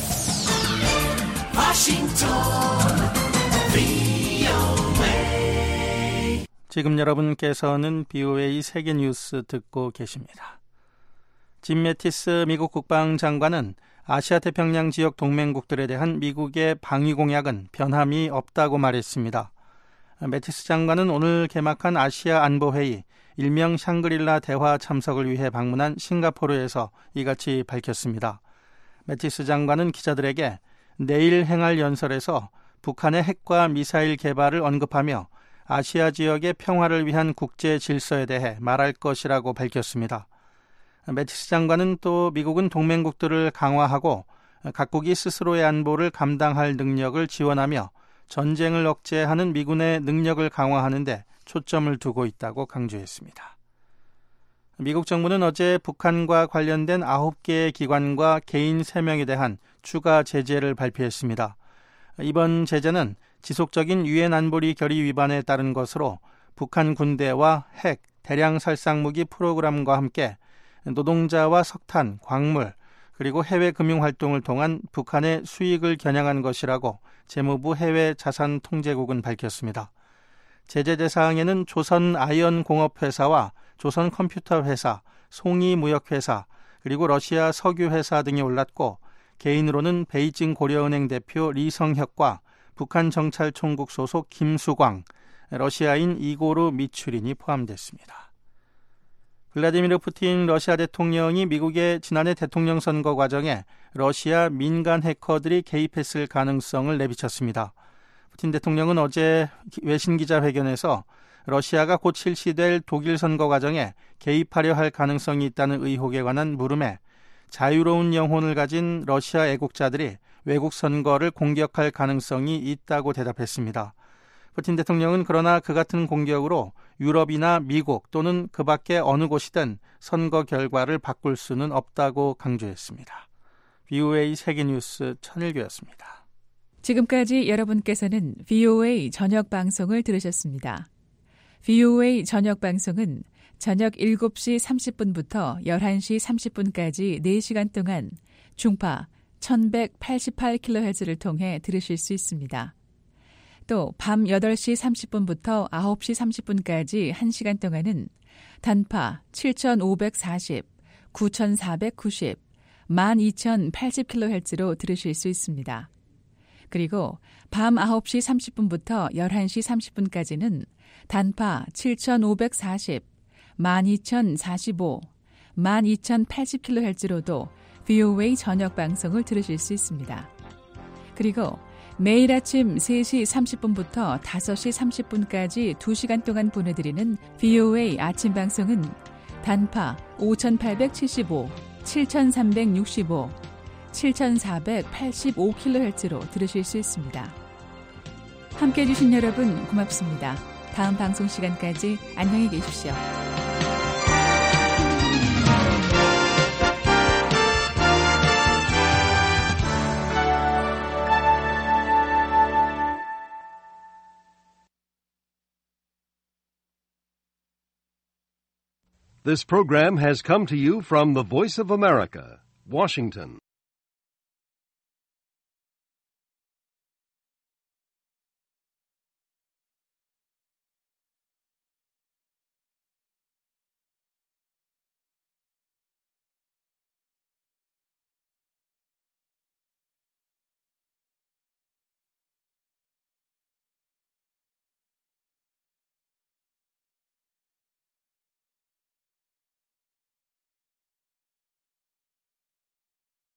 지금 여러분께서는 BOA 세계뉴스 듣고 계십니다. 짐 매티스 미국 국방장관은 아시아 태평양 지역 동맹국들에 대한 미국의 방위 공약은 변함이 없다고 말했습니다. 매티스 장관은 오늘 개막한 아시아 안보회의 일명 샹그릴라 대화 참석을 위해 방문한 싱가포르에서 이같이 밝혔습니다. 매티스 장관은 기자들에게 내일 행할 연설에서 북한의 핵과 미사일 개발을 언급하며 아시아 지역의 평화를 위한 국제 질서에 대해 말할 것이라고 밝혔습니다. 매티스 장관은 또 미국은 동맹국들을 강화하고 각국이 스스로의 안보를 감당할 능력을 지원하며 전쟁을 억제하는 미군의 능력을 강화하는 데 초점을 두고 있다고 강조했습니다. 미국 정부는 어제 북한과 관련된 9개의 기관과 개인 3명에 대한 추가 제재를 발표했습니다. 이번 제재는 지속적인 유엔 안보리 결의 위반에 따른 것으로 북한 군대와 핵, 대량 살상무기 프로그램과 함께 노동자와 석탄, 광물, 그리고 해외 금융활동을 통한 북한의 수익을 겨냥한 것이라고 재무부 해외자산통제국은 밝혔습니다. 제재 대상에는 조선아연공업회사와 조선컴퓨터회사, 송이무역회사, 그리고 러시아 석유회사 등이 올랐고 개인으로는 베이징 고려은행 대표 리성혁과 북한 정찰총국 소속 김수광, 러시아인 이고르 미추린이 포함됐습니다. 블라디미르 푸틴 러시아 대통령이 미국의 지난해 대통령 선거 과정에 러시아 민간 해커들이 개입했을 가능성을 내비쳤습니다. 푸틴 대통령은 어제 외신 기자회견에서 러시아가 곧 실시될 독일 선거 과정에 개입하려 할 가능성이 있다는 의혹에 관한 물음에 자유로운 영혼을 가진 러시아 애국자들이 외국 선거를 공격할 가능성이 있다고 대답했습니다. 푸틴 대통령은 그러나 그 같은 공격으로 유럽이나 미국 또는 그 밖의 어느 곳이든 선거 결과를 바꿀 수는 없다고 강조했습니다. BOA 세계뉴스 천일교였습니다.
지금까지 여러분께서는 BOA 저녁 방송을 들으셨습니다. BOA 저녁 방송은 저녁 7시 30분부터 11시 30분까지 4시간 동안 중파 1188kHz를 통해 들으실 수 있습니다. 또 밤 8시 30분부터 9시 30분까지 1시간 동안은 단파 7540, 9490, 12080kHz로 들으실 수 있습니다. 그리고 밤 9시 30분부터 11시 30분까지는 단파 7540, 12045, 12080kHz로도 BOA 저녁 방송을 들으실 수 있습니다. 그리고 매일 아침 3시 30분부터 5시 30분까지 2시간 동안 보내드리는 BOA 아침 방송은 단파 5875, 7365, 7485kHz로 들으실 수 있습니다. 함께해 주신 여러분 고맙습니다. 다음 방송 시간까지 안녕히 계십시오.
This program has come to you from the Voice of America, Washington.